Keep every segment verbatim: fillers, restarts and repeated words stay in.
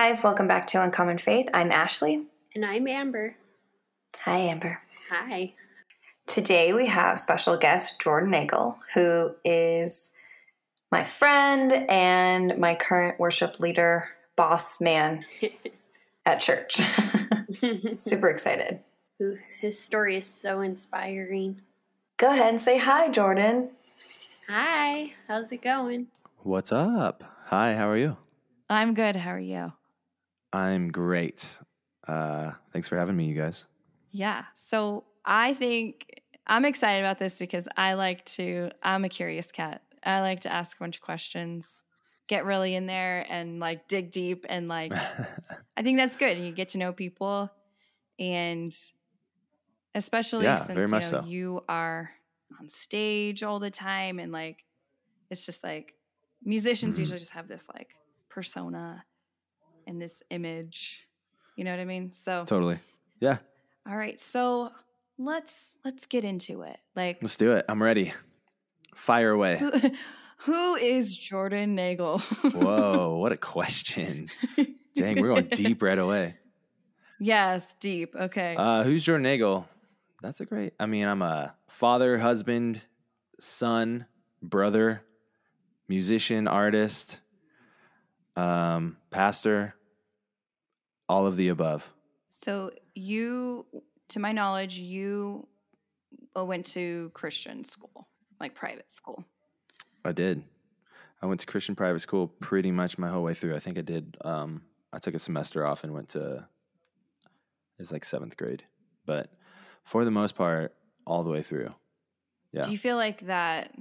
guys, welcome back to Uncommon Faith. I'm Ashley. And I'm Amber. Hi, Amber. Hi. Today we have special guest Jordan Nagel, who is my friend and my current worship leader, boss man at church. Super excited. Ooh, his story is so inspiring. Go ahead and say hi, Jordan. Hi. How's it going? What's up? Hi, how are you? I'm good. How are you? I'm great. Uh, thanks for having me, you guys. Yeah. So I think I'm excited about this because I like to, I'm a curious cat. I like to ask a bunch of questions, get really in there and like dig deep. And like, I think that's good. You get to know people. And especially Yeah, since very you, much know, so. you are on stage all the time. And like, it's just like musicians Mhm. usually just have this like persona and this image. You know what I mean? So Totally. Yeah, all right, so let's let's get into it. Like, let's do it. I'm ready. Fire away. who, who is Jordan Nagel? Whoa, what a question. Dang, we're going deep right away. Yes, deep. Okay. Uh, who's Jordan Nagel? That's a great, I mean, I'm a father, husband, son, brother, musician, artist, um, pastor, all of the above. So you, to my knowledge, you uh, went to Christian school, like private school. I did. I went to Christian private school pretty much my whole way through. I think I did. Um, I took a semester off and went to, it's like seventh grade. But for the most part, all the way through. Yeah. Do you feel like that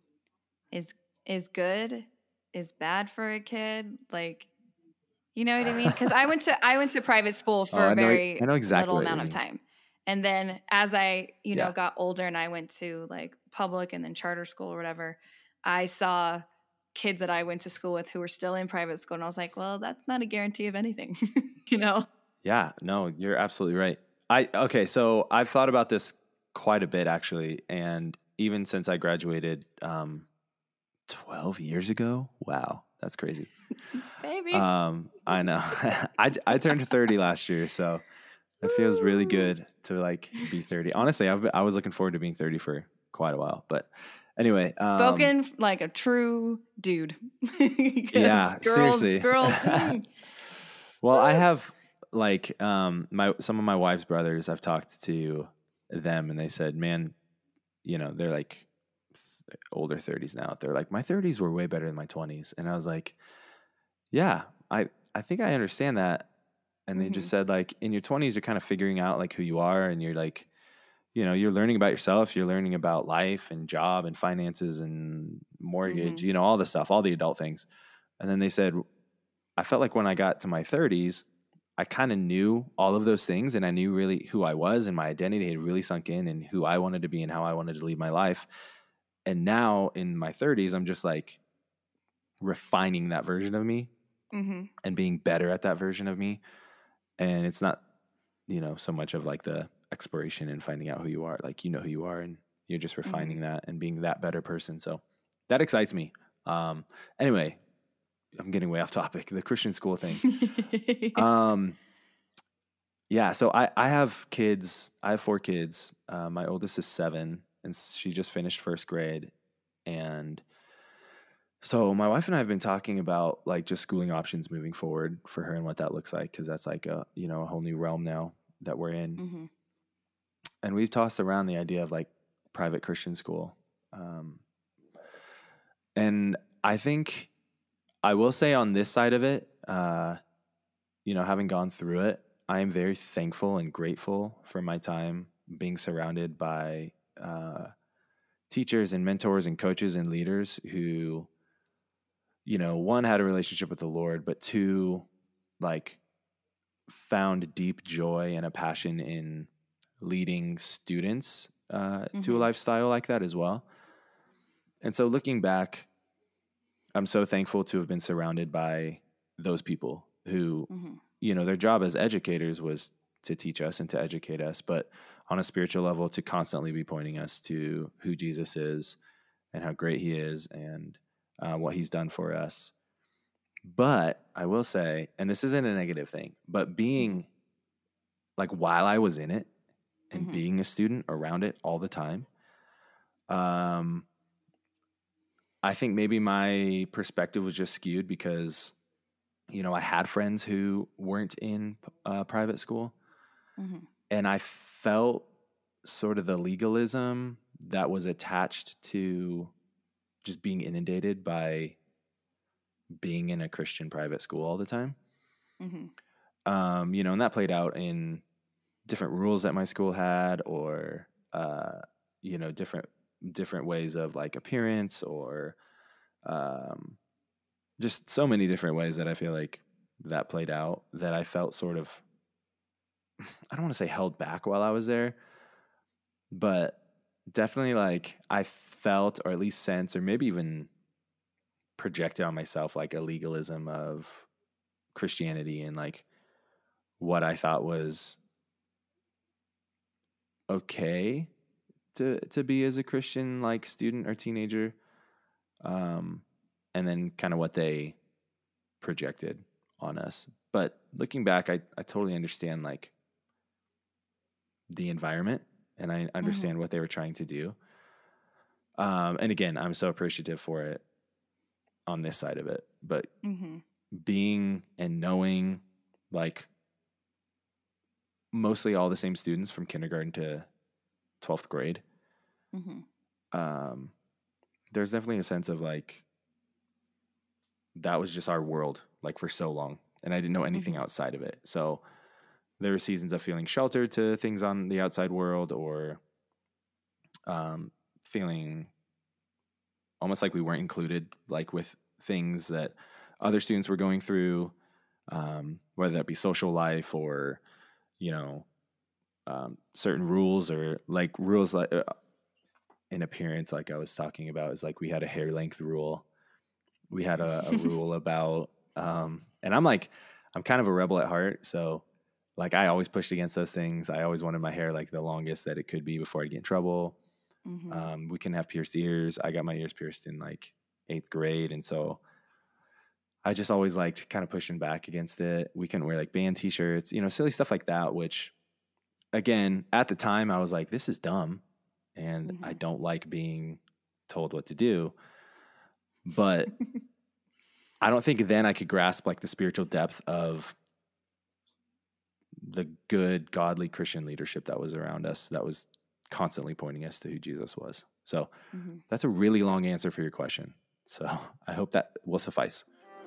is is good, is bad for a kid? Like, you know what I mean? Because I went to I went to private school for Oh, I a know- very I know exactly little what you amount of mean. time, and then as I you know Yeah. got older and I went to like public and then charter school or whatever, I saw kids that I went to school with who were still in private school, and I was like, well, that's not a guarantee of anything, you know? Yeah. No, you're absolutely right. I, okay. So I've thought about this quite a bit actually. And even since I graduated, um, twelve years ago. Wow. That's crazy. Maybe. Um, I know. I, I turned thirty last year, so it feels really good to like be thirty. Honestly, I've been, I was looking forward to being thirty for quite a while, but anyway, um, Spoken like a true dude. 'Cause yeah, girls, seriously. girls. mm. Well, I have like um my some of my wife's brothers. I've talked to them, and they said, "Man, you know, they're like th- older thirties now. They're like, my thirties were way better than my twenties," and I was like, "Yeah, I I think I understand that." And they just Mhm. said, like, in your twenties, you're kind of figuring out like who you are, and you're like, you know, you're learning about yourself, you're learning about life and job and finances and mortgage, Mhm. you know, all the stuff, all the adult things. And then they said, I felt like when I got to my thirties, I kind of knew all of those things, and I knew really who I was, and my identity had really sunk in, and who I wanted to be and how I wanted to lead my life. And now in my thirties, I'm just like refining that version of me Mhm. and being better at that version of me. And it's not, you know, so much of like the exploration and finding out who you are. Like, you know who you are, and you're just refining Mhm. that and being that better person. So that excites me. Um, anyway, I'm getting way off topic. The Christian school thing. Um, yeah. So I, I have kids. I have four kids. Uh, my oldest is seven, and she just finished first grade. And so my wife and I have been talking about like just schooling options moving forward for her and what that looks like, because that's like a, you know, a whole new realm now that we're in. Mhm. And we've tossed around the idea of like private Christian school. Um, and I think I will say on this side of it, uh, you know, having gone through it, I am very thankful and grateful for my time being surrounded by uh, teachers and mentors and coaches and leaders who, you know, one, had a relationship with the Lord, but two, like found deep joy and a passion in leading students uh, to a Mhm. lifestyle like that as well. And so looking back, I'm so thankful to have been surrounded by those people who, Mhm. you know, their job as educators was to teach us and to educate us, but on a spiritual level, to constantly be pointing us to who Jesus is and how great he is and uh, what he's done for us. But I will say, and this isn't a negative thing, but being like while I was in it and Mhm. being a student around it all the time, um, I think maybe my perspective was just skewed because, you know, I had friends who weren't in uh, private school, Mhm. and I felt sort of the legalism that was attached to just being inundated by being in a Christian private school all the time. Mhm. Um, you know, and that played out in different rules that my school had, or uh, you know, different different ways of like appearance, or um, just so many different ways that I feel like that played out, that I felt sort of, I don't want to say held back while I was there, but definitely like I felt, or at least sense, or maybe even projected on myself like a legalism of Christianity, and like what I thought was okay to to be as a Christian like student or teenager, um, and then kind of what they projected on us. But looking back, I I totally understand like the environment, and I understand Mhm. what they were trying to do. Um, and again, I'm so appreciative for it on this side of it. But Mhm. being and knowing like mostly all the same students from kindergarten to twelfth grade, Mhm. um, there's definitely a sense of like that was just our world like for so long, and I didn't know anything Mhm. outside of it. So there were seasons of feeling sheltered to things on the outside world, or um, feeling almost like we weren't included, like with things that other students were going through, um, whether that be social life, or you know, um, certain rules, or like rules like uh, in appearance, like I was talking about, is like we had a hair length rule. We had a, a rule about, um, and I'm like, I'm kind of a rebel at heart, so like I always pushed against those things. I always wanted my hair like the longest that it could be before I get in trouble. Mhm. Um, we can have pierced ears. I got my ears pierced in like eighth grade, and so I just always liked kind of pushing back against it. We couldn't wear like band T-shirts, you know, silly stuff like that. Which, again, at the time, I was like, "This is dumb," and I Mhm. don't like being told what to do. But I don't think then I could grasp like the spiritual depth of the good, godly Christian leadership that was around us, that was constantly pointing us to who Jesus was. So Mhm. that's a really long answer for your question. So I hope that will suffice.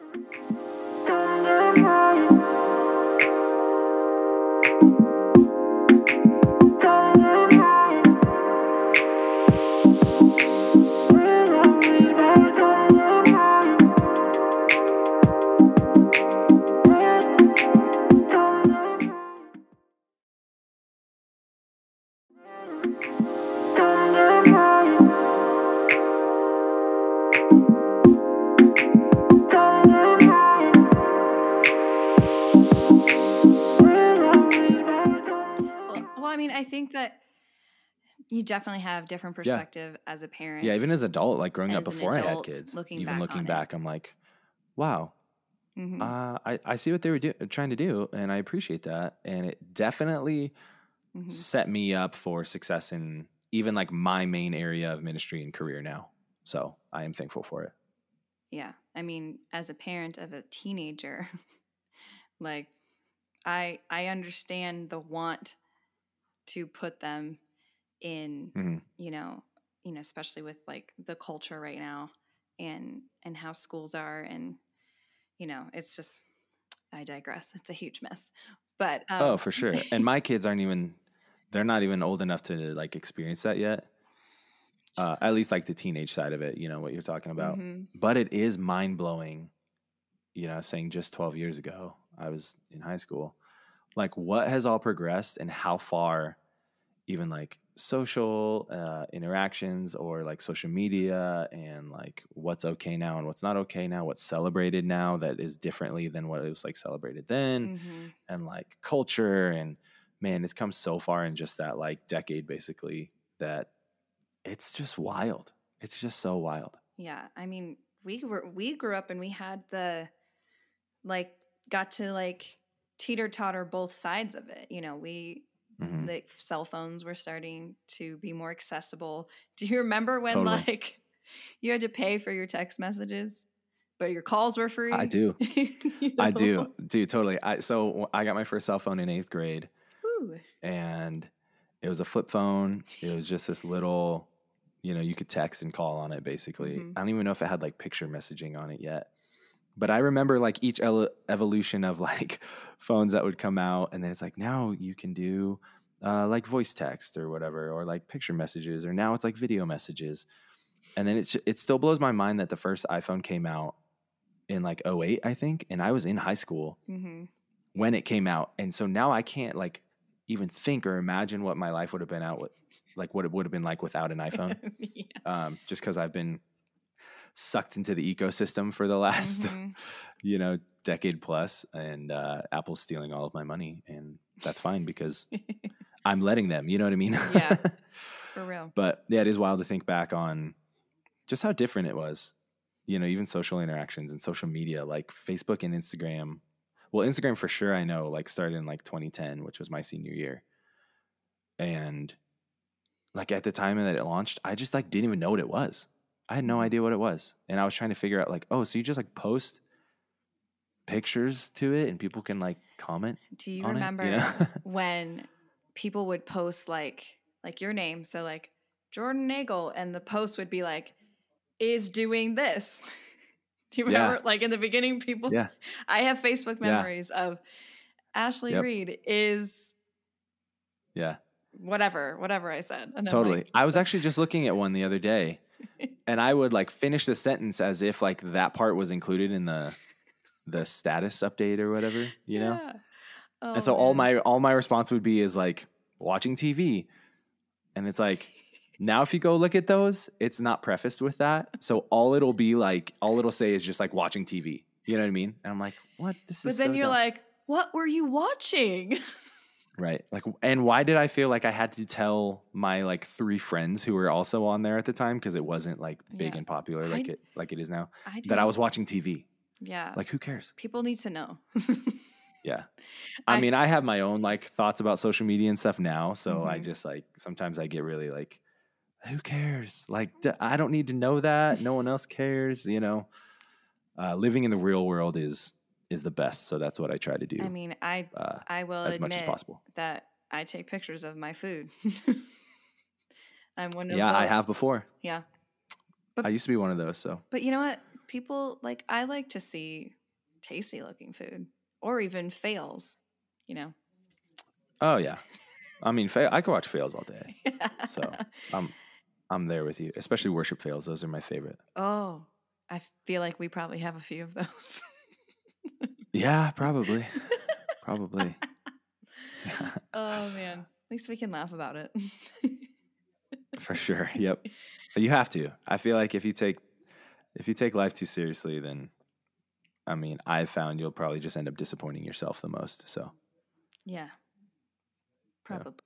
Well, well, I mean, I think that you definitely have different Yeah. perspective as a parent. Yeah, even as an adult, like growing up As an before I had adult, kids, looking even back looking on it. back, I'm like, wow, Mhm. uh, I, I see what they were do- trying to do, and I appreciate that. And it definitely Mhm. set me up for success in even like my main area of ministry and career now. So I am thankful for it. Yeah. I mean, as a parent of a teenager, like I I understand the want to put them in, Mhm. you know, you know, especially with like the culture right now, and and how schools are, and you know, it's just, I digress. It's a huge mess. But Oh, um for sure. And my kids aren't even, they're not even old enough to like experience that yet. Uh, at least like the teenage side of it, you know, what you're talking about. Mhm. But it is mind blowing, you know, saying just twelve years ago, I was in high school, like what has all progressed, and how far even like social uh, interactions, or like social media, and like what's okay now and what's not okay now, what's celebrated now that is differently than what it was like celebrated then, Mhm. and like culture. And man, it's come so far in just that like decade basically, that it's just wild. It's just so wild. Yeah, I mean, we were we grew up and we had the like got to like teeter totter both sides of it. You know, we Mhm. the cell phones were starting to be more accessible. Do you remember when Totally. like you had to pay for your text messages, but your calls were free? I do. You I know? do. Dude, totally. I so I got my first cell phone in eighth grade, Ooh. and it was a flip phone. It was just this little, you know, you could text and call on it basically. Mhm. I don't even know if it had like picture messaging on it yet. But I remember like each ele- evolution of like phones that would come out, and then it's like now you can do uh, like voice text or whatever, or like picture messages, or now it's like video messages. And then it's it still blows my mind that the first iPhone came out in like oh eight, I think, and I was in high school Mm-hmm. when it came out, and so now I can't like even think or imagine what my life would have been out with, like what it would have been like without an iPhone. Yeah. Um, just because I've been sucked into the ecosystem for the last, Mhm. you know, decade plus, and uh, Apple's stealing all of my money, and that's fine because I'm letting them. You know what I mean? Yeah. For real. But yeah, it is wild to think back on just how different it was. You know, even social interactions and social media, like Facebook and Instagram. Well, Instagram for sure, I know, like started in like twenty ten, which was my senior year. And like at the time that it launched, I just like didn't even know what it was. I had no Mhm. idea what it was. And I was trying to figure out like, oh, so you just like post pictures to it and people can like comment Do you on remember it, you know? when people would post like like your name, so like Jordan Nagel, and the post would be like, is doing this. Do you Yeah. remember like in the beginning people Yeah. I have Facebook Yeah. memories of Ashley Yep. Reed is Yeah, whatever, whatever I said. And I'm totally. like, I was actually just looking at one the other day, and I would like finish the sentence as if like that part was included in the the status update or whatever, you know? yeah. Oh, And so all man. my all my response would be is like watching T V. And it's like now if you go look at those, it's not prefaced with that. So all it'll be like all it'll say is just like watching T V. You know what I mean? And I'm like, what? This But is then so you're dumb. like, what were you watching? Right. Like, and why did I feel like I had to tell my like three friends who were also on there at the time, because it wasn't like big Yeah. and popular like I- it like it is now, I do. that I was watching T V. Yeah. Like, who cares? People need to know. Yeah. I, I- mean, I have my own like thoughts about social media and stuff now, so I Mhm. just like sometimes I get really like, who cares? Like, d- I don't need to know that. No one else cares. You know, uh, living in the real world is is the best. So that's what I try to do. I mean, I uh, I will as admit much as possible. that I take pictures of my food. I'm one of Yeah, I those- have before. Yeah. I used to be one of those. So But you know what? People like I like to see tasty looking food or even fails, you know. oh yeah, I mean, fa- I could watch fails all day. So I'm I'm there with you, especially worship fails. Those are my favorite. Oh, I feel like we probably have a few of those. Yeah, probably, probably. Oh man, at least we can laugh about it. For sure. Yep. You have to. I feel like if you take if you take life too seriously, then I mean, I've found you'll probably just end up disappointing yourself the most. So Yeah, probably.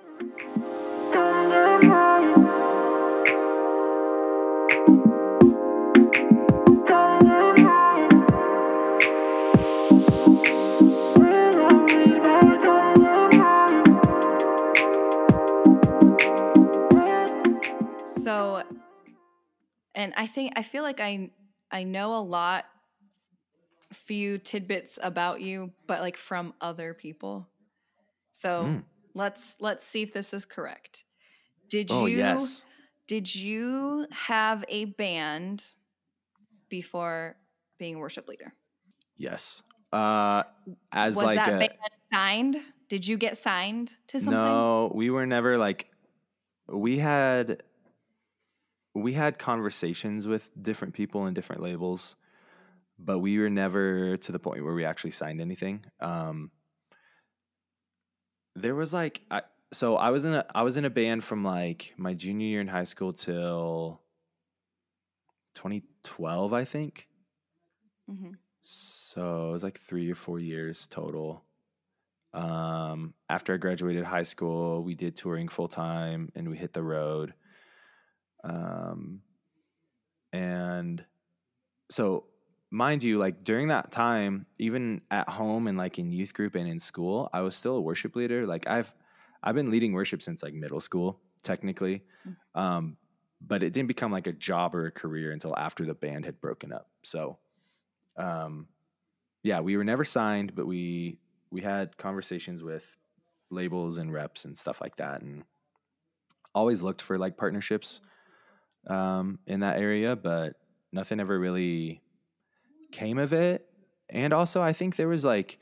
So, and I think I feel like I I know a lot, few tidbits about you, but like from other people. So Mm. let's let's see if this is correct. Did oh you yes, did you have a band before being a worship leader? yes. Uh, as Was like that a, band signed? Did you get signed to something? no, we were never like we had we had conversations with different people and different labels, but we were never to the point where we actually signed anything. Um, there was like, I, so I was in a I was in a band from like my junior year in high school till twenty twelve, I think. Mhm. So it was like three or four years total. Um, after I graduated high school, we did touring full time and we hit the road. Um, and so mind you, like during that time, even at home and like in youth group and in school, I was still a worship leader. Like I've, I've been leading worship since like middle school, technically. Um, but it didn't become like a job or a career until after the band had broken up. So, um, yeah, we were never signed, but we, we had conversations with labels and reps and stuff like that. And always looked for like partnerships, um, in that area, but nothing ever really came of it. And also I think there was like,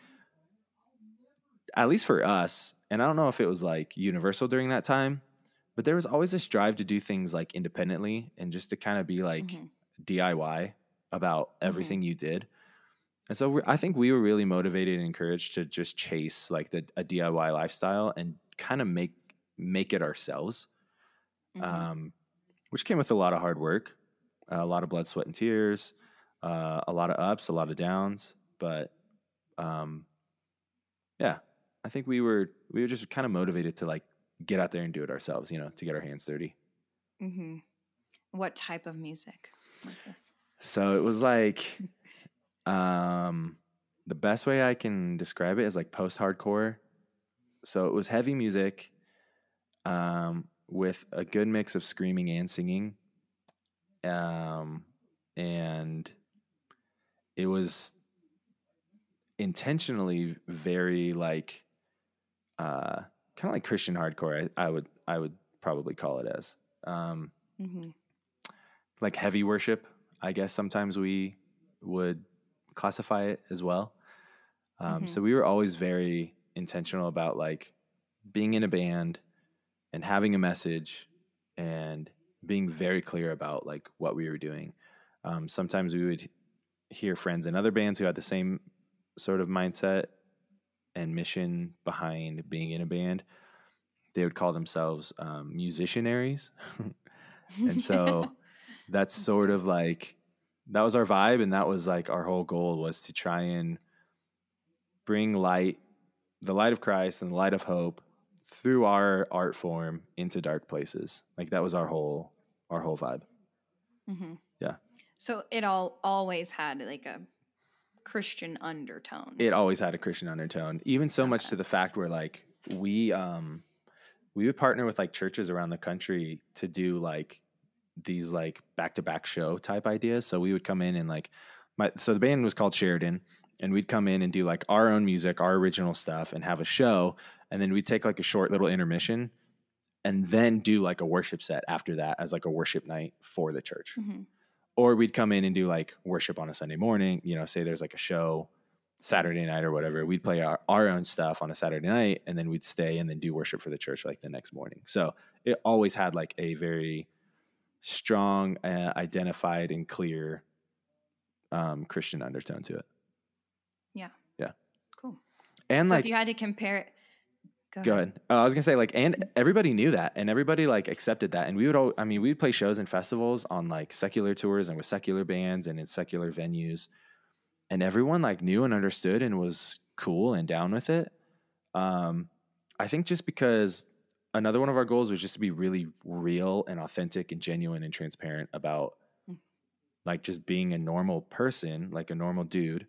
at least for us, and I don't know if it was like universal during that time, but there was always this drive to do things like independently and just to kind of be like mm-hmm. D I Y about everything mm-hmm. you did. And so we're, I think we were really motivated and encouraged to just chase like the a D I Y lifestyle and kind of make make it ourselves, mm-hmm. um, which came with a lot of hard work, uh, a lot of blood, sweat, and tears, uh, a lot of ups, a lot of downs. But um, yeah, I think we were we were just kind of motivated to like get out there and do it ourselves, you know, to get our hands dirty. Mm-hmm. What type of music was this? So it was like, um, the best way I can describe it is like post-hardcore. So it was heavy music, um, with a good mix of screaming and singing. Um, and it was intentionally very like, uh, kind of like Christian hardcore. I, I would, I would probably call it as, um, mm-hmm. like heavy worship. I guess sometimes we would classify it as well. Um, mm-hmm. So we were always very intentional about like being in a band and having a message and being very clear about like what we were doing. Um, sometimes we would hear friends in other bands who had the same sort of mindset and mission behind being in a band. They would call themselves um, musicianaries. And so that's sort of like, that was our vibe. And that was like our whole goal was to try and bring light, the light of Christ and the light of hope through our art form into dark places. Like that was our whole, our whole vibe. Mm-hmm. Yeah. So it all always had like a Christian undertone. It always had a Christian undertone, even so okay. much to the fact where like we, um, we would partner with like churches around the country to do like these like back-to-back show type ideas. So we would come in and like my, so the band was called Sheridan, and we'd come in and do like our own music, our original stuff, and have a show. And then we'd take like a short little intermission and then do like a worship set after that as like a worship night for the church. Mm-hmm. Or we'd come in and do like worship on a Sunday morning, you know, say there's like a show Saturday night or whatever. We'd play our, our own stuff on a Saturday night and then we'd stay and then do worship for the church like the next morning. So it always had like a very strong, uh, identified and clear um, Christian undertone to it. Yeah. Yeah. Cool. And so like, if you had to compare it, go, go ahead. ahead. Uh, I was gonna say like, and everybody knew that, and everybody like accepted that, and we would all. I mean, we'd play shows and festivals on like secular tours and with secular bands and in secular venues, and everyone like knew and understood and was cool and down with it. Um, I think just because another one of our goals was just to be really real and authentic and genuine and transparent about mm. like just being a normal person, like a normal dude,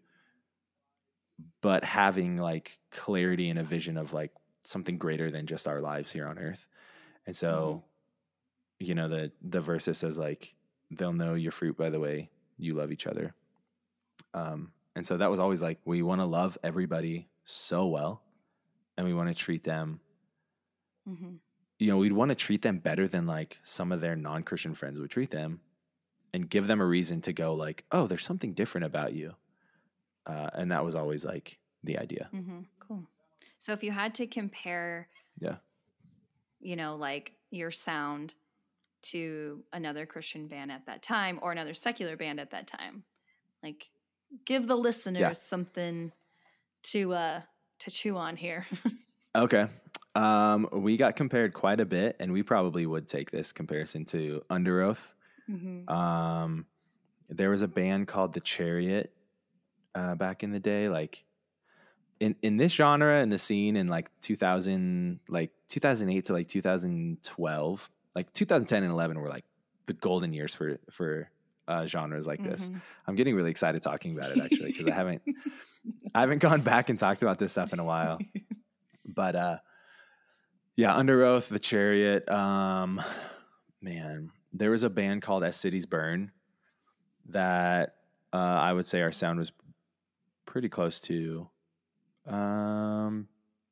but having like clarity and a vision of like something greater than just our lives here on earth. And so, mm-hmm. you know, the, the verse that says like, they'll know your fruit by the way you love each other. Um, and so that was always like, we want to love everybody so well, and we want to treat them, mm-hmm. you know, we'd want to treat them better than like some of their non-Christian friends would treat them, and give them a reason to go like, oh, there's something different about you. Uh, and that was always like the idea. Mm-hmm. Cool. So if you had to compare, yeah, you know, like your sound to another Christian band at that time or another secular band at that time, like give the listeners yeah. something to, uh, to chew on here. Okay. Um, we got compared quite a bit, and we probably would take this comparison to Under Oath. Mm-hmm. Um, there was a band called The Chariot, uh, back in the day, like in, in this genre and the scene in like two thousand, like two thousand eight to like two thousand twelve, like two thousand ten and eleven were like the golden years for, for uh, genres like this. Mhm. I'm getting really excited talking about it actually because I haven't I haven't gone back and talked about this stuff in a while. But uh, yeah, Under Oath, The Chariot. Um, man, there was a band called As Cities Burn that uh, I would say our sound was pretty close to. Um,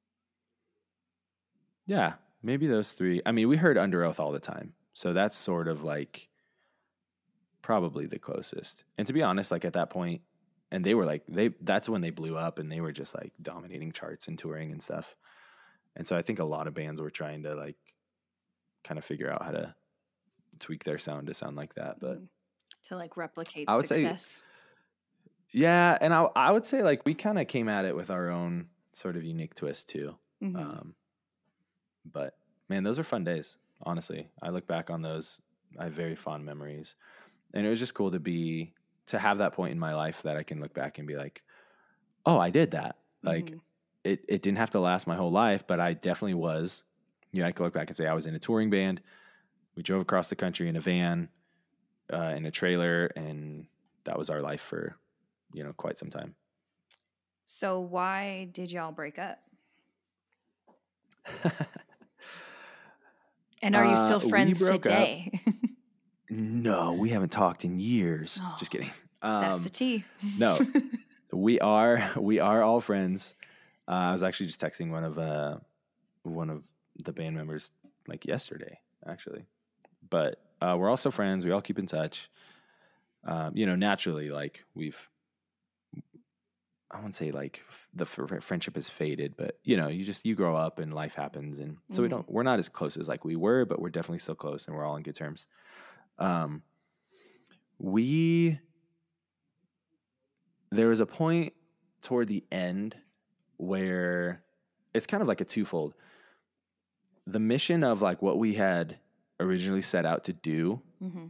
yeah, maybe those three. I mean, we heard Under Oath all the time, so that's sort of like probably the closest. And to be honest, like at that point, and they were like they that's when they blew up, and they were just like dominating charts and touring and stuff. And so I think a lot of bands were trying to like kind of figure out how to tweak their sound to sound like that. But to like replicate I would success. say, yeah, and I I would say like we kind of came at it with our own sort of unique twist too. Mhm. Um, but man, those are fun days. Honestly, I look back on those. I have very fond memories, and it was just cool to be to have that point in my life that I can look back and be like, oh, I did that. Like Mhm. it, it didn't have to last my whole life, but I definitely was. You know, I could look back and say I was in a touring band. We drove across the country in a van, uh, in a trailer, and that was our life for, you know, quite some time. So why did y'all break up? And are you Uh, still we friends broke up. today? No, we haven't talked in years. Oh, Just kidding. That's Um, the tea. no, we are we are all friends. Uh, I was actually just texting one of uh, one of the band members like yesterday, actually. But uh, we're also friends. We all keep in touch. Um, you know, naturally, like we've, I won't say like f- the f- friendship has faded, but you know, you just you grow up and life happens, and so we Mhm. don't we're not as close as like we were, but we're definitely still close, and we're all on good terms. Um, we there was a point toward the end where it's kind of like a twofold. The mission of like what we had originally set out to do, Mhm.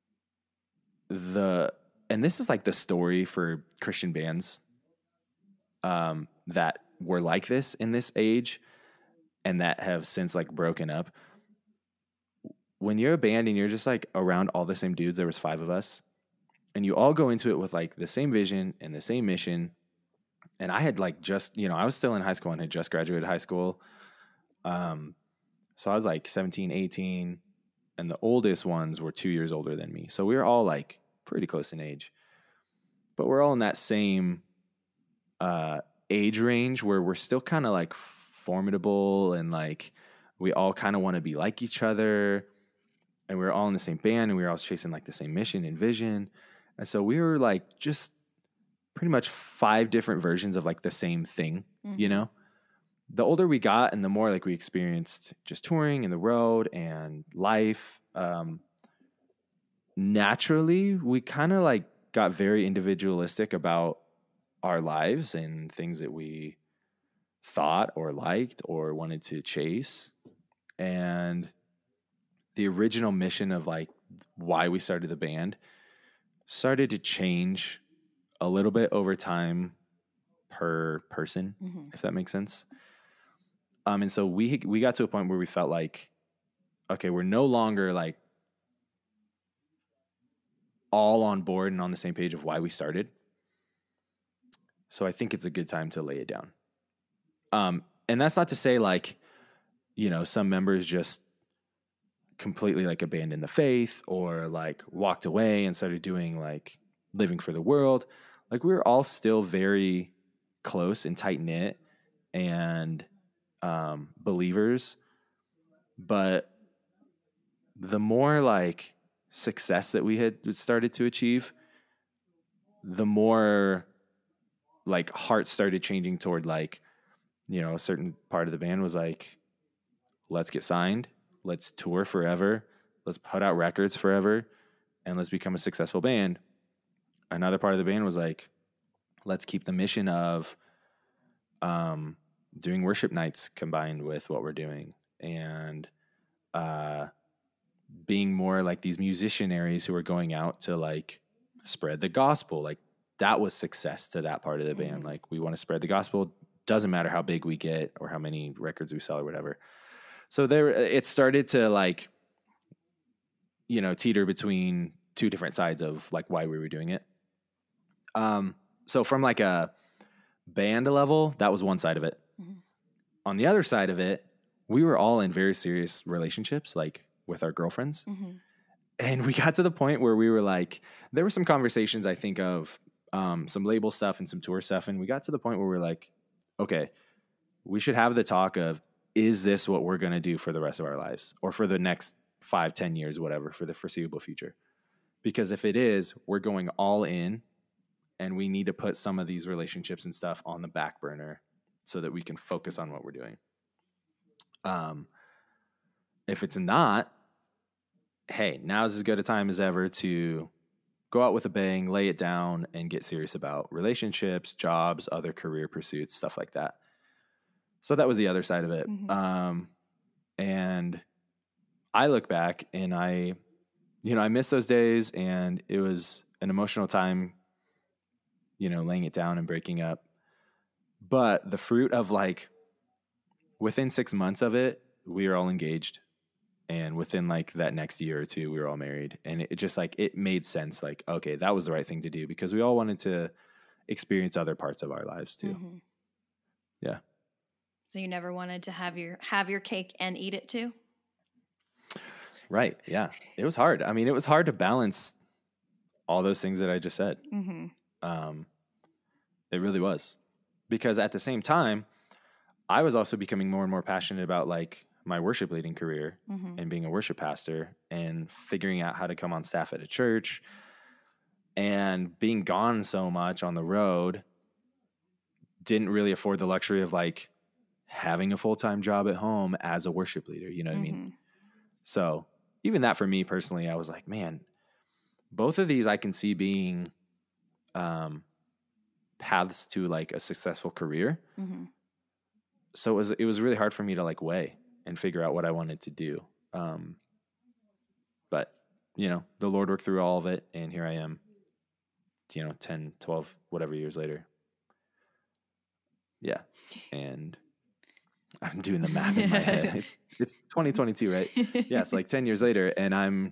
the and this is like the story for Christian bands um, that were like this in this age and that have since like broken up. When you're a band and you're just like around all the same dudes, there was five of us, and you all go into it with like the same vision and the same mission. And I had like just, you know, I was still in high school and had just graduated high school. Um, so I was like seventeen, eighteen, and the oldest ones were two years older than me. So we were all like pretty close in age, but we're all in that same uh, age range where we're still kind of like formidable and like we all kind of want to be like each other, and we were all in the same band and we were all chasing like the same mission and vision. And so we were like just pretty much five different versions of like the same thing, Mhm. you know? The older we got and the more like we experienced just touring and the road and life, um, naturally we kind of like got very individualistic about our lives and things that we thought or liked or wanted to chase. And the original mission of like why we started the band started to change a little bit over time per person, Mhm. if that makes sense. Um, and so we we got to a point where we felt like, okay, we're no longer like all on board and on the same page of why we started. So I think it's a good time to lay it down. Um, and that's not to say like, you know, some members just completely like abandoned the faith or like walked away and started doing like living for the world. Like we were all still very close and tight knit and um, believers, but the more like success that we had started to achieve, the more like hearts started changing toward like, you know, a certain part of the band was like, let's get signed, let's tour forever, let's put out records forever, and let's become a successful band. Another part of the band was like, let's keep the mission of um, doing worship nights combined with what we're doing and uh, being more like these musicianaries who are going out to like spread the gospel. Like that was success to that part of the Mm-hmm. band. Like we want to spread the gospel. Doesn't matter how big we get or how many records we sell or whatever. So there, it started to like, you know, teeter between two different sides of like why we were doing it. Um, so from like a band level, that was one side of it. Mm-hmm. On the other side of it, we were all in very serious relationships, like with our girlfriends. Mm-hmm. And we got to the point where we were like, there were some conversations I think of, um, some label stuff and some tour stuff. And we got to the point where we we're like, okay, we should have the talk of, is this what we're going to do for the rest of our lives or for the next five, ten years, whatever, for the foreseeable future? Because if it is, we're going all in and we need to put some of these relationships and stuff on the back burner so that we can focus on what we're doing. Um, if it's not, hey, now's as good a time as ever to go out with a bang, lay it down, and get serious about relationships, jobs, other career pursuits, stuff like that. So that was the other side of it. Mm-hmm. Um, and I look back and I, you know, I miss those days, and it was an emotional time, you know, laying it down and breaking up. But the fruit of like, within six months of it, we were all engaged. And within like that next year or two, we were all married. And it, it just like, it made sense. Like, okay, that was the right thing to do because we all wanted to experience other parts of our lives too. Mm-hmm. Yeah. So you never wanted to have your, have your cake and eat it too? Right. Yeah. It was hard. I mean, it was hard to balance all those things that I just said. Mm-hmm. Um, it really was, because at the same time, I was also becoming more and more passionate about like my worship leading career mm-hmm. and being a worship pastor and figuring out how to come on staff at a church, and being gone so much on the road didn't really afford the luxury of like having a full-time job at home as a worship leader. You know what mm-hmm. I mean? So even that for me personally, I was like, man, both of these I can see being um, paths to like a successful career. Mm-hmm. So it was, it was really hard for me to like weigh and figure out what I wanted to do. Um, but, you know, the Lord worked through all of it, and here I am, you know, ten, twelve, whatever years later. Yeah. And I'm doing the math in my head. It's, it's twenty twenty-two, right? Yeah, it's like ten years later, and I'm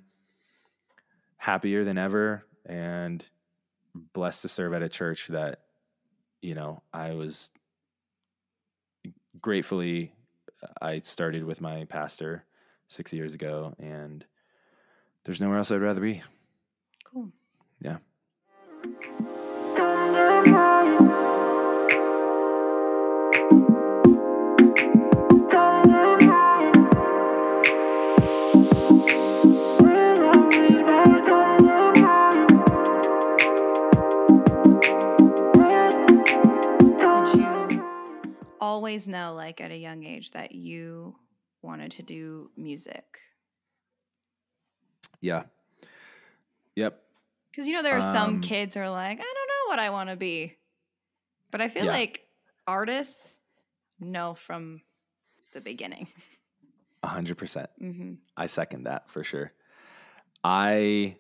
happier than ever and blessed to serve at a church that, you know, I was gratefully, I started with my pastor six years ago, and there's nowhere else I'd rather be. Cool. Yeah. Always know, like at a young age, that you wanted to do music? Yeah. Yep. Because, you know, there are some um, kids who are like, I don't know what I want to be. But I feel yeah. like artists know from the beginning. A hundred percent. I second that for sure. I,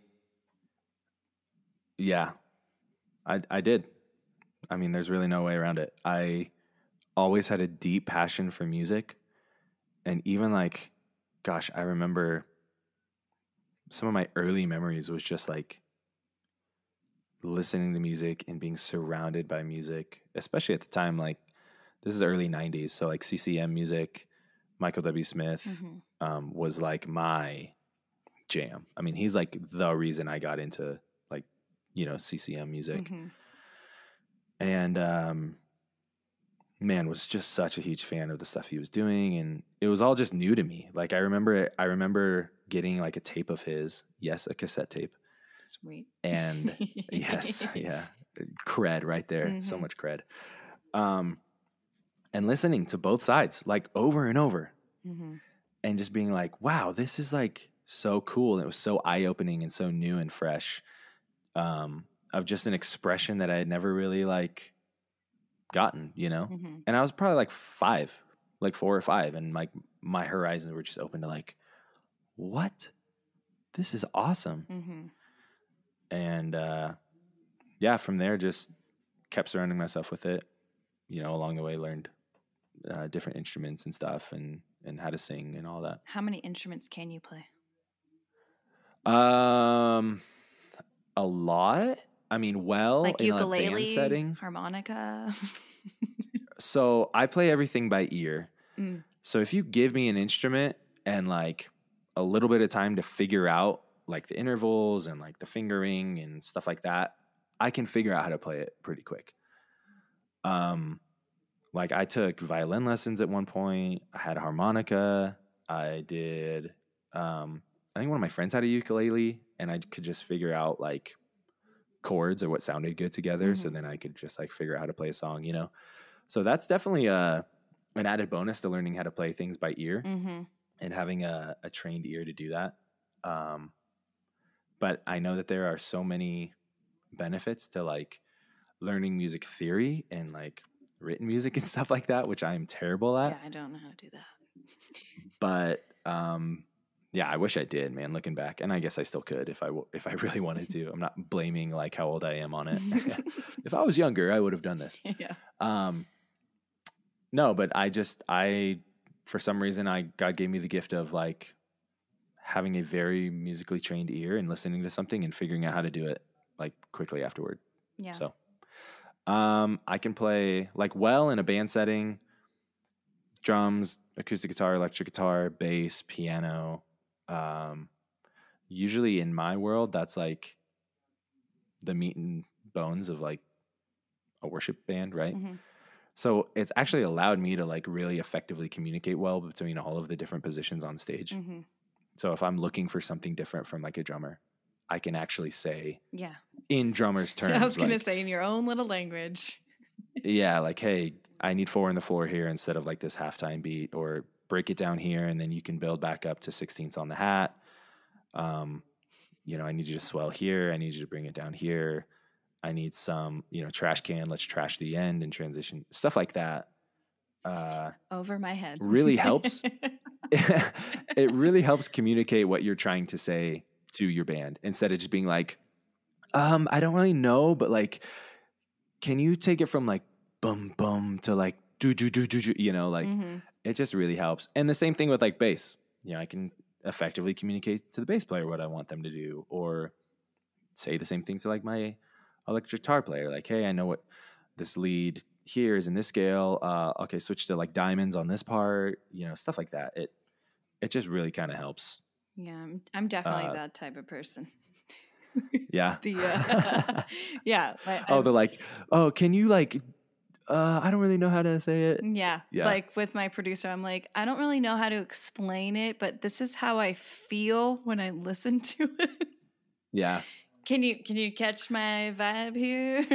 yeah, I, I did. I mean, there's really no way around it. I always had a deep passion for music. And even like, gosh, I remember some of my early memories was just like listening to music and being surrounded by music, especially at the time. Like, this is early nineties. So like C C M music, Michael W. Smith mm-hmm. um, was like my jam. I mean, he's like the reason I got into like, you know, C C M music. Mm-hmm. And, um, man, was just such a huge fan of the stuff he was doing, and it was all just new to me. Like I remember, I remember getting like a tape of his, yes, a cassette tape. Sweet. And yes, yeah, cred right there, mm-hmm. so much cred. Um, and listening to both sides like over and over, mm-hmm. and just being like, wow, this is like so cool. And it was so eye opening and so new and fresh, um, of just an expression that I had never really like gotten, you know? Mm-hmm. And I was probably like five, like four or five. And like my horizons were just open to like, what? This is awesome. Mm-hmm. And, uh, yeah, from there, just kept surrounding myself with it, you know, along the way, learned, uh, different instruments and stuff, and, and how to sing and all that. How many instruments can you play? Um, a lot. I mean, well, Like in a ukulele, band setting. harmonica. So I play everything by ear. Mm. So if you give me an instrument and like a little bit of time to figure out like the intervals and like the fingering and stuff like that, I can figure out how to play it pretty quick. Um, like I took violin lessons at one point. I had a harmonica. I did, um, I think one of my friends had a ukulele, and I could just figure out like chords or what sounded good together. Mm-hmm. So then I could just like figure out how to play a song, you know? So that's definitely a, an added bonus to learning how to play things by ear Mm-hmm. and having a, a trained ear to do that. Um, but I know that there are so many benefits to like learning music theory and like written music and stuff like that, which I'm terrible at. Yeah, I don't know how to do that. But um, yeah, I wish I did, man, looking back. And I guess I still could if I, w- if I really wanted to. I'm not blaming like how old I am on it. If I was younger, I would have done this. Yeah. Um, no, but I just, I, for some reason, I, God gave me the gift of like having a very musically trained ear and listening to something and figuring out how to do it like quickly afterward. Yeah. So, um, I can play like well in a band setting, drums, acoustic guitar, electric guitar, bass, piano. Um, usually in my world, that's like the meat and bones of like a worship band, right? Mm-hmm. So it's actually allowed me to like really effectively communicate well between all of the different positions on stage. Mm-hmm. So if I'm looking for something different from like a drummer, I can actually say Yeah. in drummer's terms. I was going to like, say in your own little language. yeah, like, hey, I need four on the floor here instead of like this halftime beat, or break it down here and then you can build back up to sixteenths on the hat. Um, you know, I need you to swell here. I need you to bring it down here. I need some, you know, trash can. Let's trash the end and transition. Stuff like that. Uh, Over my head. really helps. It really helps communicate what you're trying to say to your band instead of just being like, um, I don't really know, but like, can you take it from like bum bum to like do do do do do? You know, like Mm-hmm. it just really helps. And the same thing with like bass. You know, I can effectively communicate to the bass player what I want them to do, or say the same thing to like my electric guitar player. Like, hey, I know what this lead here is in this scale. Uh, okay, switch to like diamonds on this part. You know, stuff like that. It it just really kind of helps. Yeah, I'm, I'm definitely Uh, that type of person. Yeah. The uh, yeah. Like, Oh, I'm- they're like, oh, can you like? Uh, I don't really know how to say it. Yeah. Yeah. Like with my producer, I'm like, I don't really know how to explain it, but this is how I feel when I listen to it. Yeah. Can you can you catch my vibe here?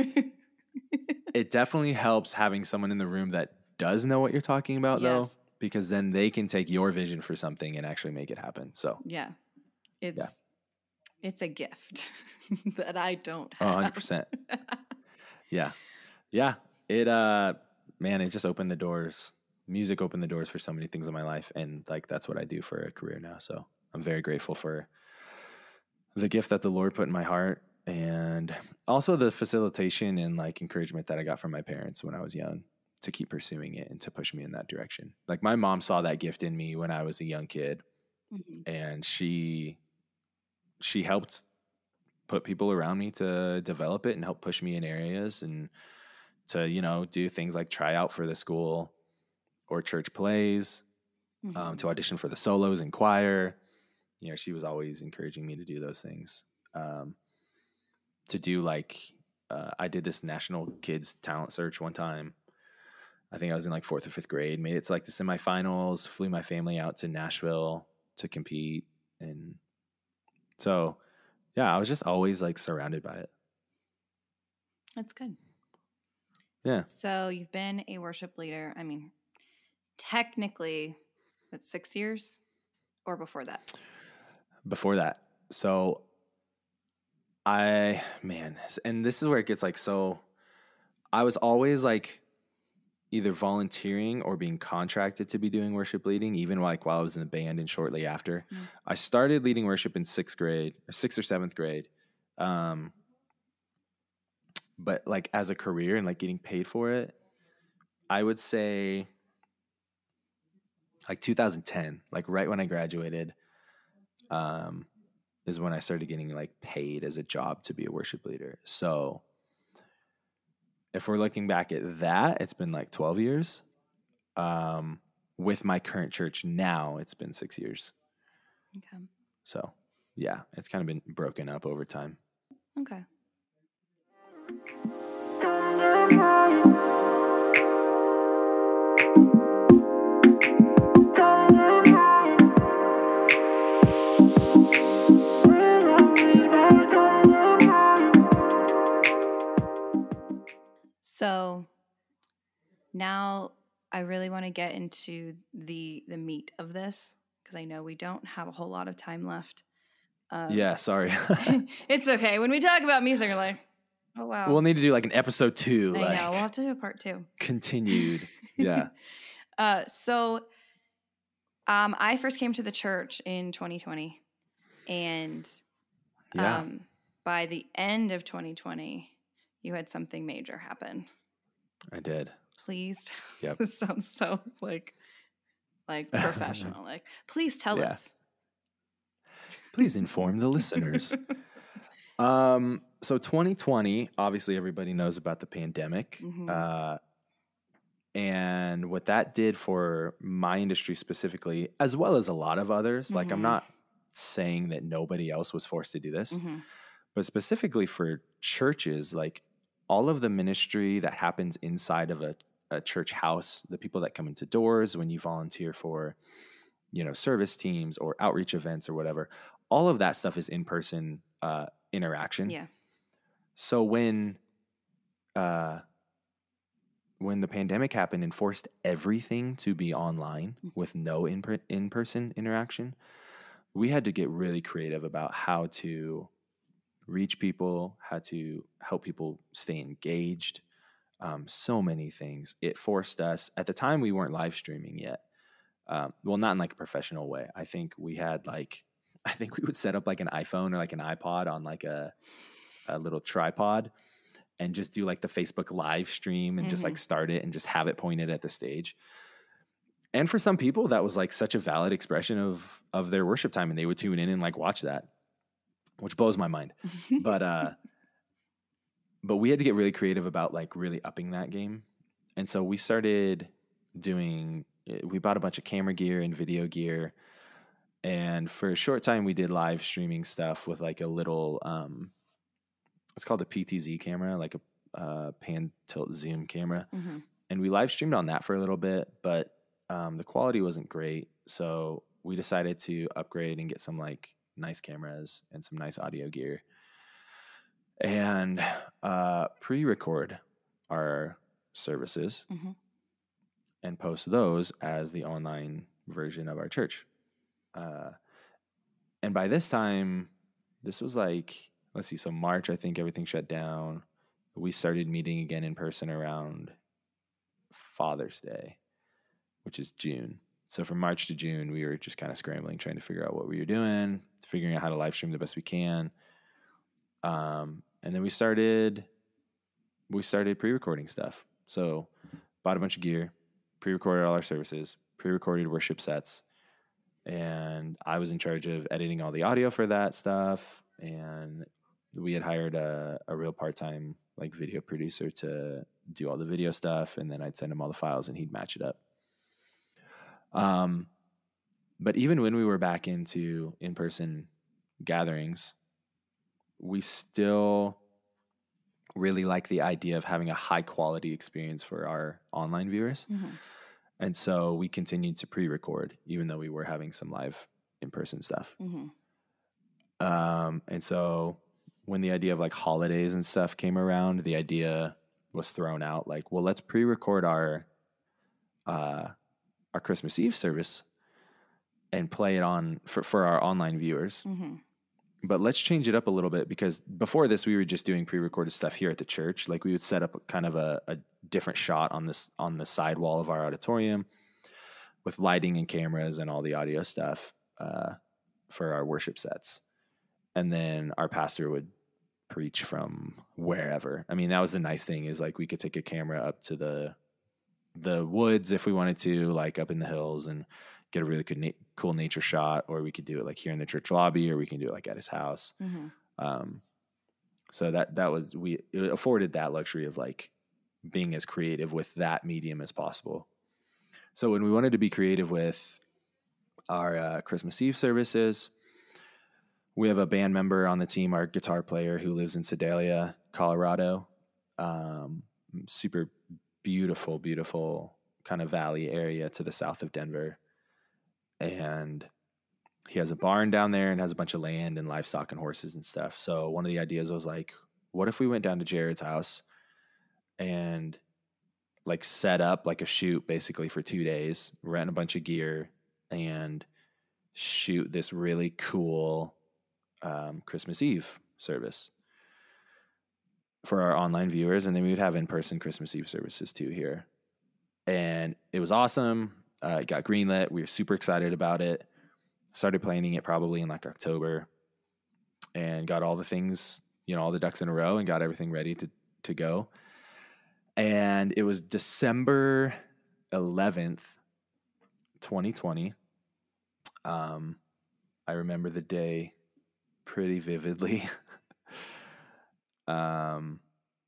It definitely helps having someone in the room that does know what you're talking about, though, Yes. because then they can take your vision for something and actually make it happen. So, Yeah. It's Yeah. it's a gift that I don't oh, have. one hundred percent. Yeah. Yeah. It, uh, man, it just opened the doors. Music opened the doors for so many things in my life. And like, that's what I do for a career now. So I'm very grateful for the gift that the Lord put in my heart, and also the facilitation and like encouragement that I got from my parents when I was young to keep pursuing it and to push me in that direction. Like my mom saw that gift in me when I was a young kid, Mhm. and she, she helped put people around me to develop it and help push me in areas and to, you know, do things like try out for the school or church plays, Mhm. um, to audition for the solos and choir. You know, she was always encouraging me to do those things. Um, to do like, uh, I did this national kids talent search one time. I think I was in like fourth or fifth grade, made it to like the semifinals, flew my family out to Nashville to compete. And so, yeah, I was just always like surrounded by it. That's good. Yeah. So you've been a worship leader. I mean, technically, that's six years or before that. Before that. So I, man, and this is where it gets like, so I was always like either volunteering or being contracted to be doing worship leading, even like while I was in the band and shortly after. Mm. I started leading worship in sixth grade, or sixth or seventh grade. Um, but like as a career and like getting paid for it, I would say like two thousand ten, like right when I graduated, um, is when I started getting like paid as a job to be a worship leader. So if we're looking back at that, it's been like twelve years. Um, with my current church now, it's been six years. Okay. So yeah, it's kind of been broken up over time. Okay. So now I really want to get into the the meat of this because I know we don't have a whole lot of time left. Um, yeah, sorry. It's okay. When we talk about music, we're like, oh wow. We'll need to do like an episode two. I like know. We'll have to do a part two. Continued. Yeah. uh, so um, I first came to the church in twenty twenty, and Yeah. um, by the end of twenty twenty, you had something major happen. I did. Please. Yep. This sounds so like like professional. Like, please tell Yeah. us. Please inform the listeners. Um, so twenty twenty, obviously everybody knows about the pandemic. Mhm. Uh, and what that did for my industry specifically, as well as a lot of others, like I'm Mhm. not saying that nobody else was forced to do this, Mhm. but specifically for churches, like all of the ministry that happens inside of a, a church house, the people that come into doors when you volunteer for, you know, service teams or outreach events or whatever, all of that stuff is in-person uh, interaction. Yeah. So when, uh, when the pandemic happened and forced everything to be online with no in in-person interaction, we had to get really creative about how to reach people, how to help people stay engaged. Um, so many things. It forced us, at the time we weren't live streaming yet. Um, well, not in like a professional way. I think we had like, I think we would set up like an iPhone or like an iPod on like a, a little tripod and just do like the Facebook live stream and mm-hmm. just like start it and just have it pointed at the stage. And for some people that was like such a valid expression of, of their worship time, and they would tune in and like watch that, which blows my mind. but, uh, but we had to get really creative about like really upping that game. And so we started doing, we bought a bunch of camera gear and video gear. And for a short time we did live streaming stuff with like a little, um, it's called a P T Z camera, like a uh, pan tilt zoom camera. Mm-hmm. And we live streamed on that for a little bit, but um, the quality wasn't great. So we decided to upgrade and get some like nice cameras and some nice audio gear and uh, pre-record our services mm-hmm. and post those as the online version of our church. Uh, and by this time, this was like, let's see, so March, I think everything shut down. We started meeting again in person around Father's Day, which is June. So from March to June, we were just kind of scrambling, trying to figure out what we were doing, figuring out how to live stream the best we can. Um, and then we started, we started pre-recording stuff. So bought a bunch of gear, pre-recorded all our services, pre-recorded worship sets. And I was in charge of editing all the audio for that stuff. And we had hired a, a real part-time like video producer to do all the video stuff. And then I'd send him all the files and he'd match it up. Um, but even when we were back into in-person gatherings, we still really like the idea of having a high quality experience for our online viewers. Mm-hmm. And so we continued to pre-record, even though we were having some live in-person stuff. Mm-hmm. Um, and so when the idea of like holidays and stuff came around, the idea was thrown out like, well, let's pre-record our, uh, our Christmas Eve service and play it on for, for our online viewers. Mm-hmm. But let's change it up a little bit, because before this, we were just doing pre-recorded stuff here at the church. Like we would set up kind of a, a different shot on this, on the side wall of our auditorium with lighting and cameras and all the audio stuff, uh, for our worship sets. And then our pastor would preach from wherever. I mean, that was the nice thing, is like we could take a camera up to the, the woods if we wanted to, like up in the hills, and, get a really good, na- cool nature shot, or we could do it like here in the church lobby, or we can do it like at his house. Mm-hmm. Um, so that, that was, we it afforded that luxury of like being as creative with that medium as possible. So when we wanted to be creative with our uh, Christmas Eve services, we have a band member on the team, our guitar player, who lives in Sedalia, Colorado. Um, super beautiful, beautiful kind of valley area to the south of Denver. And he has a barn down there and has a bunch of land and livestock and horses and stuff. So one of the ideas was like, what if we went down to Jared's house and like set up like a shoot basically for two days, rent a bunch of gear, and shoot this really cool um, Christmas Eve service for our online viewers. And then we would have in-person Christmas Eve services too here. And it was awesome. Uh, it got greenlit. We were super excited about it. Started planning it probably in like October, and got all the things, you know, all the ducks in a row, and got everything ready to, to go. And it was December eleventh, twenty twenty. Um, I remember the day pretty vividly. um,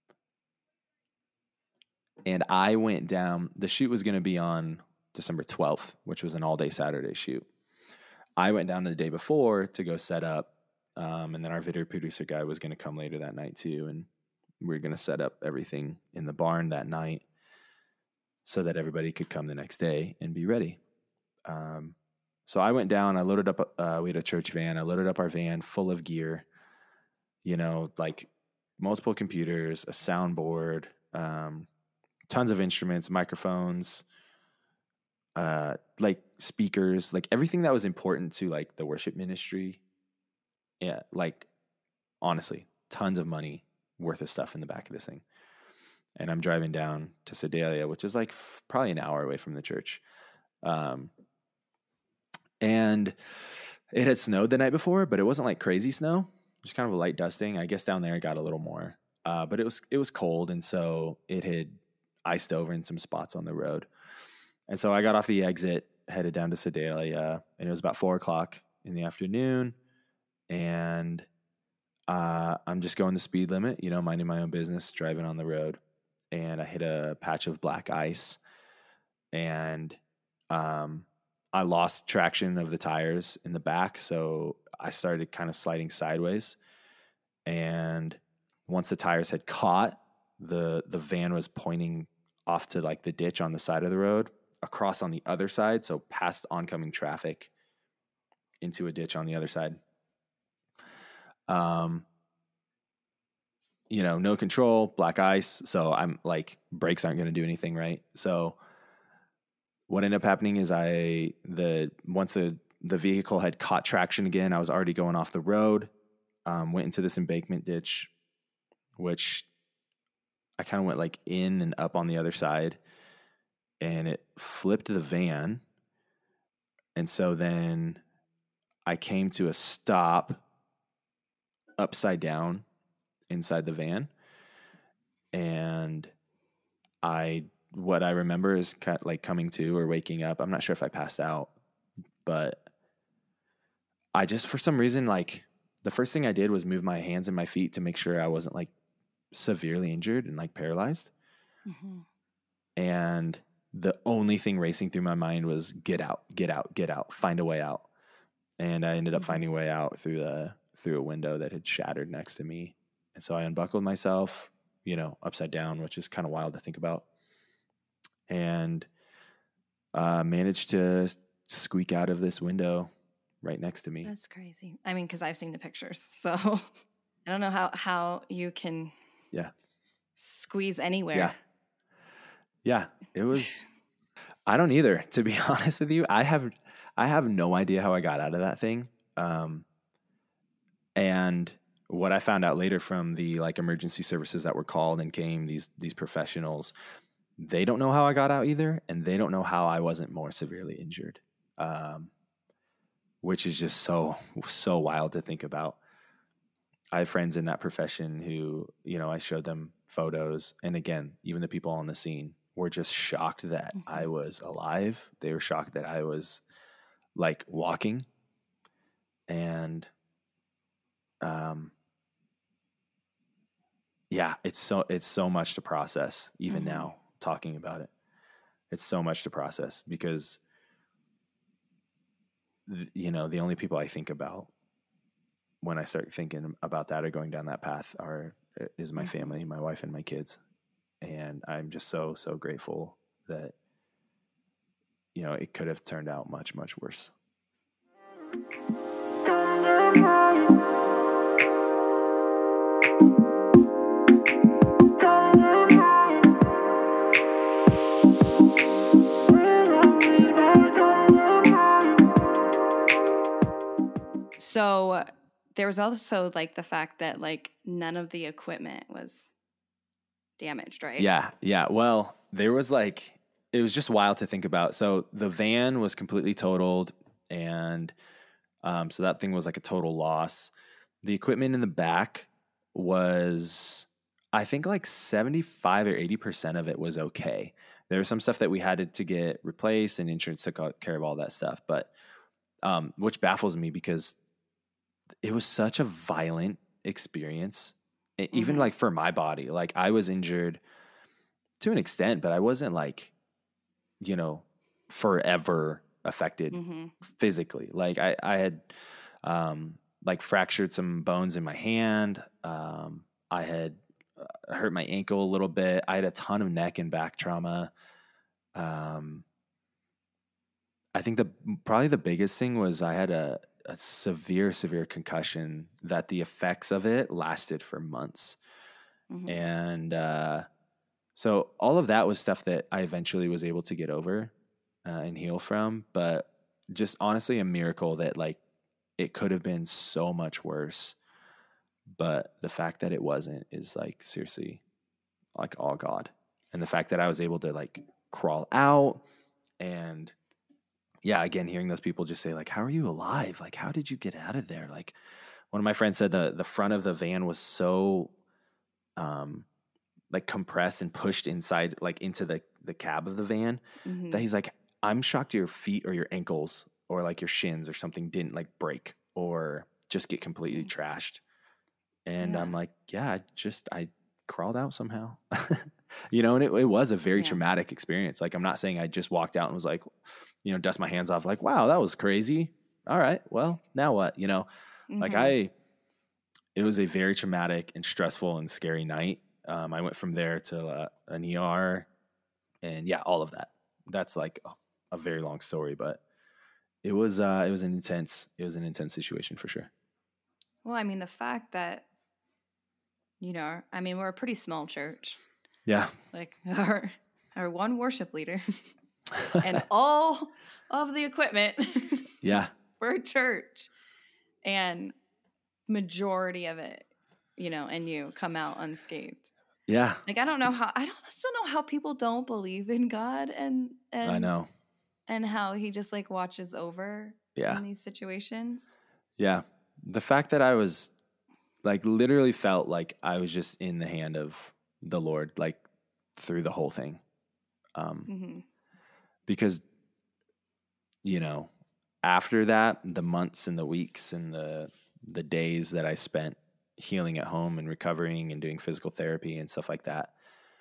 and I went down, the shoot was going to be on December twelfth, which was an all day Saturday shoot. I went down the day before to go set up. Um, and then our video producer guy was going to come later that night too. And we were going to set up everything in the barn that night so that everybody could come the next day and be ready. Um, so I went down, I loaded up, uh, we had a church van. I loaded up our van full of gear, you know, like multiple computers, a soundboard, um, tons of instruments, microphones, uh, like speakers, like everything that was important to like the worship ministry. Yeah. Like honestly, tons of money worth of stuff in the back of this thing. And I'm driving down to Sedalia, which is like f- probably an hour away from the church. Um, and it had snowed the night before, but it wasn't like crazy snow, just kind of a light dusting. I guess down there it got a little more, uh, but it was, it was cold. And so it had iced over in some spots on the road. And so I got off the exit, headed down to Sedalia, and it was about four o'clock in the afternoon. And uh, I'm just going the speed limit, you know, minding my own business, driving on the road. And I hit a patch of black ice, and um, I lost traction of the tires in the back. So I started kind of sliding sideways. And once the tires had caught, the the van was pointing off to like the ditch on the side of the road, across on the other side, so past oncoming traffic into a ditch on the other side. Um, you know, no control, black ice. So I'm like, brakes aren't going to do anything, right? So what ended up happening is I, the, once the, the vehicle had caught traction again, I was already going off the road, um, went into this embankment ditch, which I kind of went like in and up on the other side, and it flipped the van. And so then I came to a stop upside down inside the van. And I, what I remember is kind of like coming to or waking up. I'm not sure if I passed out, but I just, for some reason, like the first thing I did was move my hands and my feet to make sure I wasn't like severely injured and like paralyzed. Mm-hmm. And the only thing racing through my mind was get out, get out, get out, find a way out. And I ended up finding a way out through the, through a window that had shattered next to me. And so I unbuckled myself, you know, upside down, which is kind of wild to think about. And uh, managed to squeak out of this window right next to me. That's crazy. I mean, because I've seen the pictures, so I don't know how, how you can yeah squeeze anywhere. Yeah. Yeah, it was, I don't either, to be honest with you. I have, I have no idea how I got out of that thing. Um, and what I found out later from the like emergency services that were called and came, these, these professionals, they don't know how I got out either. And they don't know how I wasn't more severely injured. Um, which is just so, so wild to think about. I have friends in that profession who, you know, I showed them photos. And again, even the people on the scene were just shocked that mm-hmm. I was alive. They were shocked that I was like walking. And um yeah, it's so it's so much to process even Mhm. now talking about it. It's so much to process because th- you know, the only people I think about when I start thinking about that or going down that path are is my Mhm. family, my wife and my kids. And I'm just so so grateful that you know, it could have turned out much much worse. So there was also like the fact that like none of the equipment was damaged, right? Yeah, yeah. Well, there was like it was just wild to think about. So the van was completely totaled, and um, so that thing was like a total loss. The equipment in the back was, I think, like seventy-five or eighty percent of it was okay. There was some stuff that we had to, to get replaced, and insurance took care of all that stuff. But um, which baffles me because it was such a violent experience, e- even Mhm. like for my body. Like I was injured to an extent, but I wasn't like, you know, forever affected Mhm. physically. Like I, I had, um, like fractured some bones in my hand. Um, I had uh, hurt my ankle a little bit. I had a ton of neck and back trauma. Um, I think the probably the biggest thing was I had a, a severe, severe concussion that the effects of it lasted for months. Mhm. And, uh, so all of that was stuff that I eventually was able to get over uh, and heal from, but just honestly a miracle that like it could have been so much worse, but the fact that it wasn't is like seriously like all God. And the fact that I was able to like crawl out and yeah, again, hearing those people just say like, how are you alive? Like, how did you get out of there? Like one of my friends said the, the front of the van was so, um, like compressed and pushed inside, like into the, the cab of the van Mhm. that he's like, I'm shocked your feet or your ankles or like your shins or something didn't like break or just get completely Mm. trashed. And Yeah. I'm like, yeah, I just, I crawled out somehow, you know, and it, it was a very Yeah. traumatic experience. Like, I'm not saying I just walked out and was like, you know, dust my hands off like, wow, that was crazy. All right, well, now what? You know, like Mhm. I, it was a very traumatic and stressful and scary night. Um, I went from there to uh, an E R and yeah, all of that. That's like a, a very long story, but it was, uh, it was an intense, it was an intense situation for sure. Well, I mean, the fact that, you know, I mean, we're a pretty small church. Yeah. Like our our one worship leader and all of the equipment Yeah. for a church, and majority of it, you know, and you come out unscathed. Yeah. Like I don't know how I don't still know how people don't believe in God and and I know. and how he just like watches over Yeah. in these situations. Yeah. The fact that I was like literally felt like I was just in the hand of the Lord, like through the whole thing. Um, Mm-hmm. because, you know, after that, the months and the weeks and the, the days that I spent healing at home and recovering and doing physical therapy and stuff like that,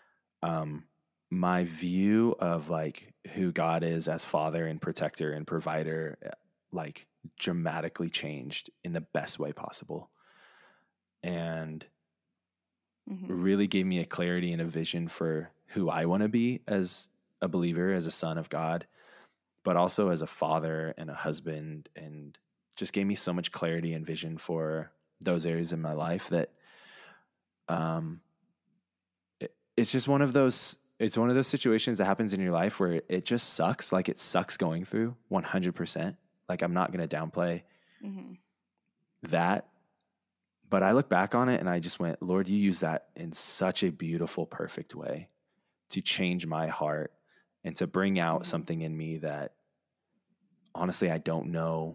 um, my view of like who God is as father and protector and provider, like dramatically changed in the best way possible. And Mm-hmm. really gave me a clarity and a vision for who I want to be as a believer, as a son of God, but also as a father and a husband, and just gave me so much clarity and vision for those areas in my life that um, it, it's just one of those, it's one of those situations that happens in your life where it just sucks. Like it sucks going through one hundred percent. Like I'm not going to downplay Mm-hmm. that. But I look back on it and I just went, Lord, you use that in such a beautiful, perfect way to change my heart and to bring out Mm-hmm. something in me that honestly, I don't know,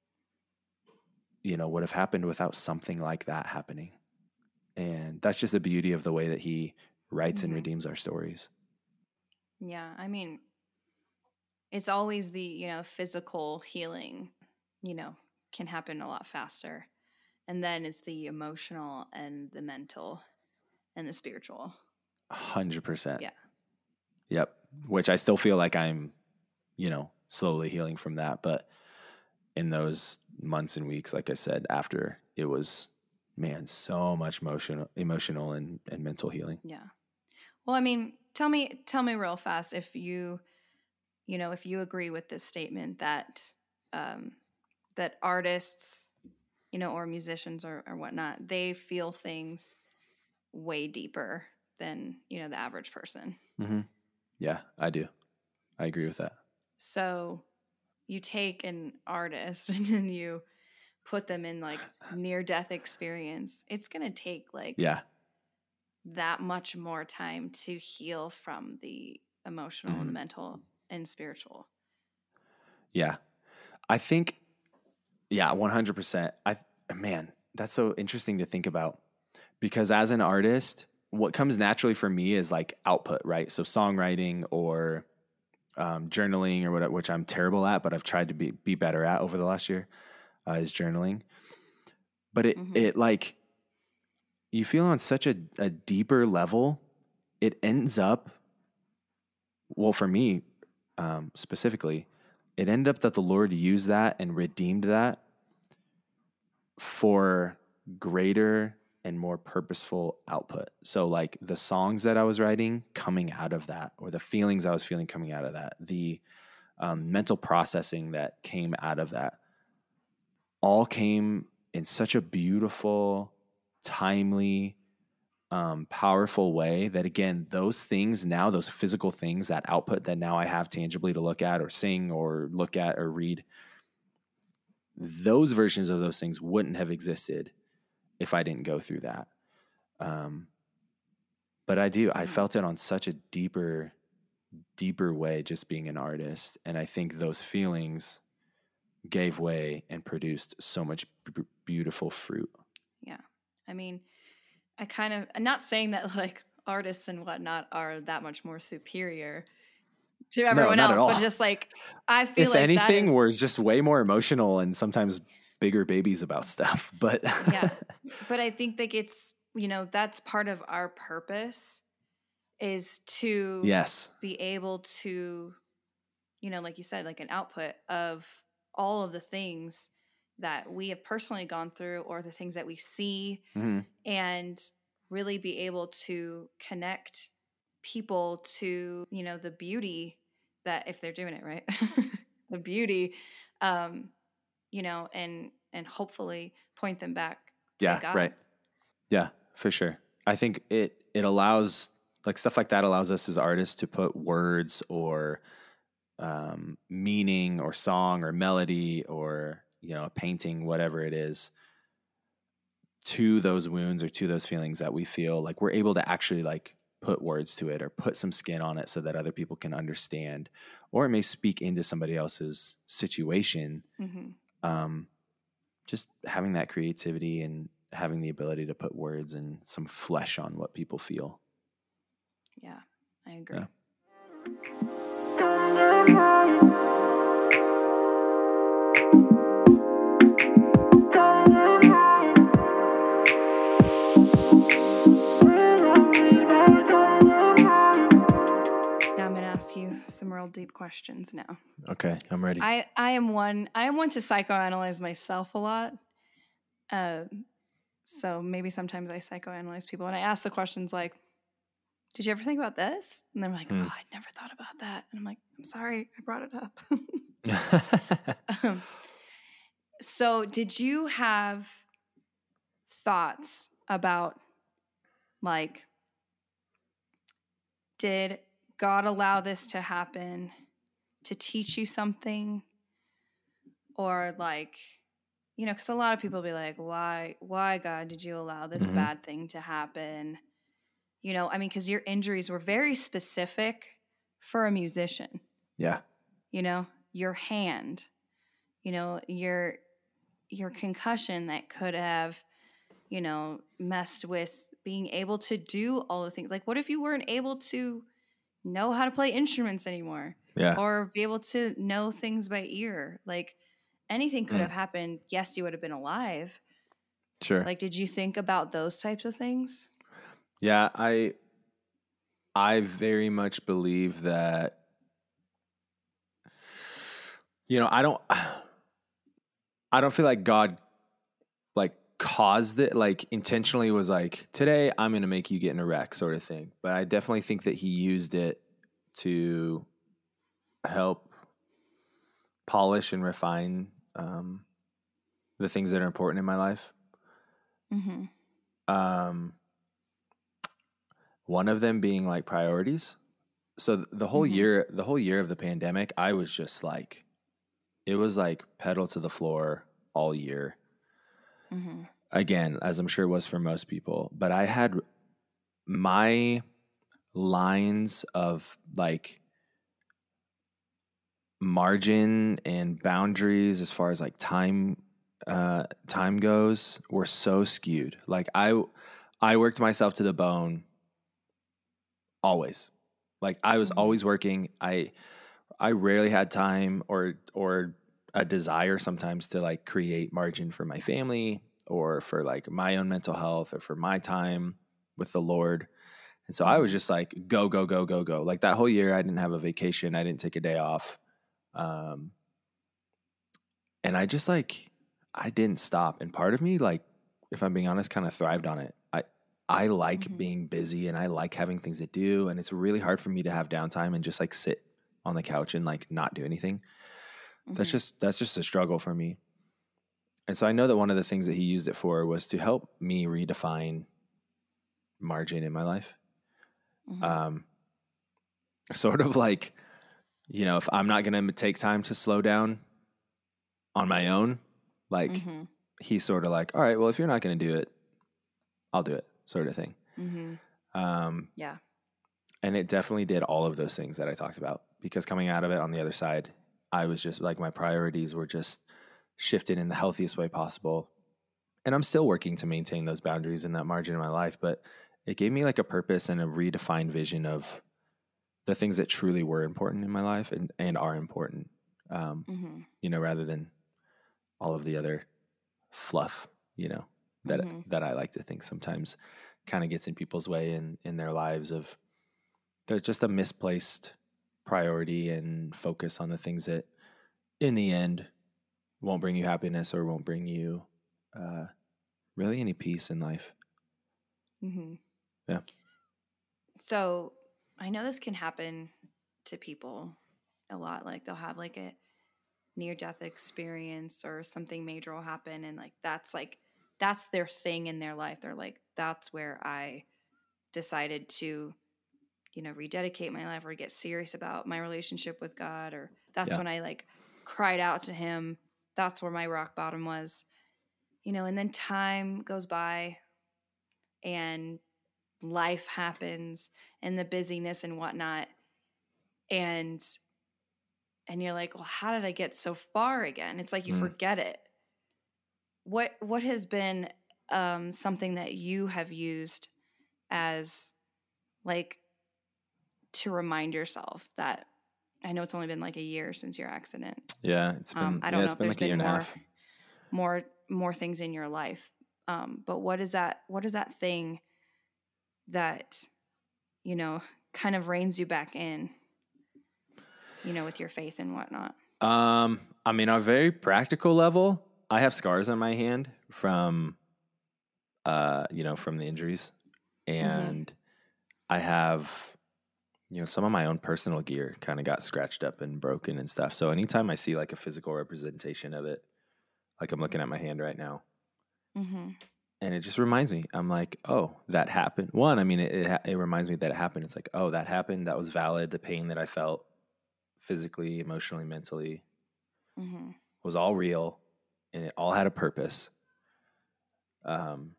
you know, would have happened without something like that happening. And that's just the beauty of the way that he writes Mm-hmm. and redeems our stories. Yeah, I mean, it's always the, you know, physical healing, you know, can happen a lot faster. And then it's the emotional and the mental and the spiritual. one hundred percent. Yeah. Yep. Which I still feel like I'm, you know, slowly healing from that. But in those months and weeks, like I said, after, it was, man, so much emotional, emotional and, and mental healing. Yeah. Well, I mean, tell me, tell me real fast if you, you know, if you agree with this statement that, um, that artists, you know, or musicians or, or whatnot, they feel things way deeper than, you know, the average person. Mm-hmm. Yeah, I do. I agree with that. So you take an artist and then you put them in like near death experience. It's going to take like Yeah. that much more time to heal from the emotional Mm-hmm. and mental and spiritual. Yeah. I think, yeah, one hundred percent. I, man, that's so interesting to think about, because as an artist, what comes naturally for me is like output, right? So songwriting or um, journaling or whatever, which I'm terrible at, but I've tried to be, be better at over the last year, uh, is journaling. But it, mm-hmm. it like, you feel on such a, a deeper level, it ends up, well, for me um, specifically, it ended up that the Lord used that and redeemed that for greater and more purposeful output. So like the songs that I was writing coming out of that, or the feelings I was feeling coming out of that, the um, mental processing that came out of that, all came in such a beautiful, timely, um, powerful way that, again, those things now, those physical things, that output that now I have tangibly to look at or sing or look at or read, those versions of those things wouldn't have existed if I didn't go through that. Um, but I do, I felt it on such a deeper, deeper way just being an artist. And I think those feelings gave way and produced so much b- beautiful fruit. Yeah. I mean, I kind of, I'm not saying that like artists and whatnot are that much more superior to everyone no, else, but just like, I feel if like anything, that is, we're just way more emotional and sometimes bigger babies about stuff. But yeah, but I think that it's, you know, that's part of our purpose is to yes, be able to, you know, like you said, like an output of all of the things that we have personally gone through or the things that we see, mm-hmm. and really be able to connect people to, you know, the beauty that if they're doing it right, the beauty, um, you know, and, and hopefully point them back to yeah, God. Right. Yeah, for sure. I think it, it allows, like stuff like that allows us as artists to put words or um, meaning or song or melody or, you know, a painting, whatever it is, to those wounds or to those feelings that we feel. Like we're able to actually like put words to it or put some skin on it so that other people can understand, or it may speak into somebody else's situation. Mm-hmm. Um, just having that creativity and having the ability to put words and some flesh on what people feel. Yeah, I agree. Yeah. Some real deep questions now. Okay, I'm ready. I, I am one I am one to psychoanalyze myself a lot. Uh, so maybe sometimes I psychoanalyze people and I ask the questions like, did you ever think about this? And they're like, hmm. oh, I never thought about that. And I'm like, I'm sorry, I brought it up. um, so did you have thoughts about like, did God allow this to happen to teach you something? Or like, you know, because a lot of people be like, why, why God did you allow this mm-hmm. bad thing to happen? You know, I mean, because your injuries were very specific for a musician. Yeah. You know, your hand, you know, your, your concussion that could have, you know, messed with being able to do all the things. Like, what if you weren't able to, know how to play instruments anymore. Yeah. Or be able to know things by ear. Like anything could Mm. have happened. Yes, you would have been alive. Sure. Like, did you think about those types of things? Yeah, I I very much believe that, you know, I don't I don't feel like God like caused it, like intentionally was like, today I'm going to make you get in a wreck sort of thing. But I definitely think that he used it to help polish and refine um, the things that are important in my life. Mm-hmm. Um, one of them being like priorities. So th- the whole Mhm. year, the whole year of the pandemic, I was just like, it was like pedal to the floor all year. Mm-hmm. Again, as I'm sure it was for most people, but I had my lines of like margin and boundaries as far as like time uh time goes were so skewed. Like I I worked myself to the bone always. Like I was Mhm. always working. I I rarely had time or or a desire sometimes to like create margin for my family or for like my own mental health or for my time with the Lord. And so I was Mhm. just like go go go go go. Like that whole year I didn't have a vacation. I didn't take a day off. Um and I just like I didn't stop. And part of me, like, if I'm being honest, kind of thrived on it. I I like Mhm. being busy and I like having things to do. And it's really hard for me to have downtime and just like sit on the couch and like not do anything. That's Mhm. just that's just a struggle for me. And so I know that one of the things that he used it for was to help me redefine margin in my life. Mhm. Um, sort of like, you know, if I'm not going to take time to slow down on my own, like Mhm. he's sort of like, all right, well, if you're not going to do it, I'll do it, sort of thing. Mhm. Um, Yeah. and it definitely did all of those things that I talked about, because coming out of it on the other side, I was just like, my priorities were just shifted in the healthiest way possible. And I'm still working to maintain those boundaries and that margin in my life, but it gave me like a purpose and a redefined vision of the things that truly were important in my life and, and are important, um, Mhm. you know, rather than all of the other fluff, you know, that, Mhm. that I like to think sometimes kind of gets in people's way in, in their lives of there's just a misplaced priority and focus on the things that in the end won't bring you happiness or won't bring you uh, really any peace in life. Mhm. Yeah. So I know this can happen to people a lot. Like they'll have like a near death experience or something major will happen, and like that's like that's their thing in their life. They're like, that's where I decided to, you know, rededicate my life or get serious about my relationship with God, or that's Yeah. when I like cried out to him. That's where my rock bottom was. You know, and then time goes by and life happens and the busyness and whatnot. And and you're like, well, how did I get so far again? It's like you Mm. forget it. What what has been um, something that you have used as like to remind yourself that, I know it's only been like a year since your accident. Yeah. It's been, Um, I yeah, don't know it's if been there's like a year been and a more half. more more things in your life. Um, but what is that what is that thing that, you know, kind of reins you back in, you know, with your faith and whatnot? Um, I mean, on a very practical level, I have scars on my hand from, uh, you know, from the injuries, and I have, you know, some of my own personal gear kind of got scratched up and broken and stuff. So anytime I see like a physical representation of it, like I'm looking at my hand right now, Mm-hmm. and it just reminds me, I'm like, oh, that happened. One, I mean, it, it, it reminds me that it happened. It's like, oh, that happened. That was valid. The pain that I felt physically, emotionally, mentally Mm-hmm. was all real, and it all had a purpose. Um,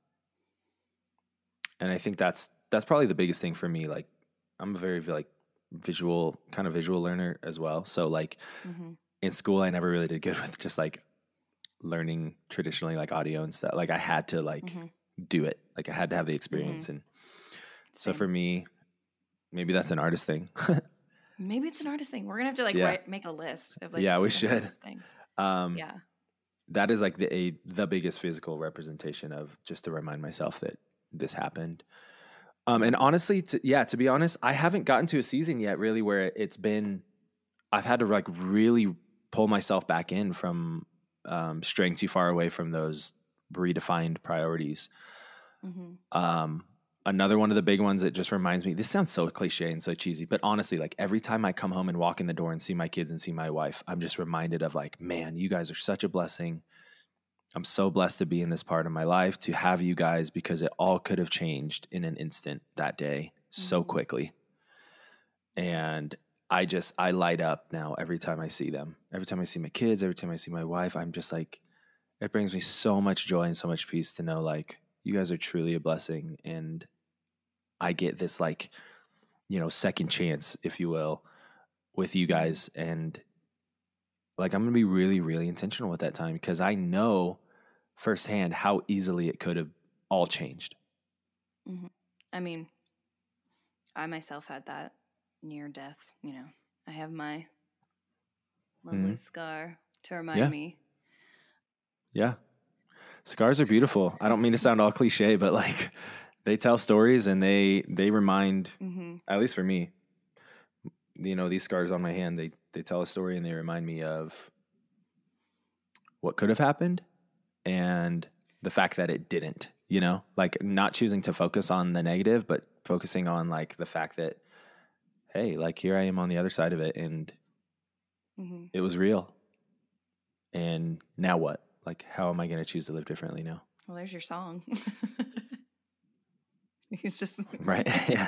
and I think that's, that's probably the biggest thing for me. Like I'm a very like visual kind of visual learner as well. So like Mm-hmm. in school, I never really did good with just like learning traditionally like audio and stuff. Like I had to like Mm-hmm. do it. Like I had to have the experience. Mm-hmm. And so for Same. me, maybe that's an artist thing. Maybe it's an artist thing. We're gonna have to like Yeah. write, make a list of like Yeah, we is this an should. artist thing. Um, Yeah. that is like the a, the biggest physical representation of just to remind myself that this happened. Um, and honestly, to, yeah, to be honest, I haven't gotten to a season yet really where it's been, I've had to like really pull myself back in from um, straying too far away from those redefined priorities. Mm-hmm. Um, another one of the big ones that just reminds me, this sounds so cliche and so cheesy, but honestly, like every time I come home and walk in the door and see my kids and see my wife, I'm just reminded of like, man, you guys are such a blessing. I'm so blessed to be in this part of my life, to have you guys, because it all could have changed in an instant that day so Mhm. quickly. And I just, I light up now every time I see them. Every time I see my kids, every time I see my wife, I'm just like, it brings me so much joy and so much peace to know like, you guys are truly a blessing. And I get this like, you know, second chance, if you will, with you guys. And like, I'm going to be really, really intentional with that time because I know firsthand how easily it could have all changed. Mm-hmm. I mean, I myself had that near death, you know. I have my lovely Mhm. scar to remind Yeah. me. Yeah. Scars are beautiful. I don't mean to sound all cliche, but like they tell stories and they, they remind, Mm-hmm. at least for me, you know, these scars on my hand, they, they tell a story and they remind me of what could have happened and the fact that it didn't, you know, like not choosing to focus on the negative, but focusing on like the fact that, hey, like here I am on the other side of it and Mm-hmm. it was real. And now what? Like, how am I going to choose to live differently now? Well, there's your song. It's just Right. Yeah.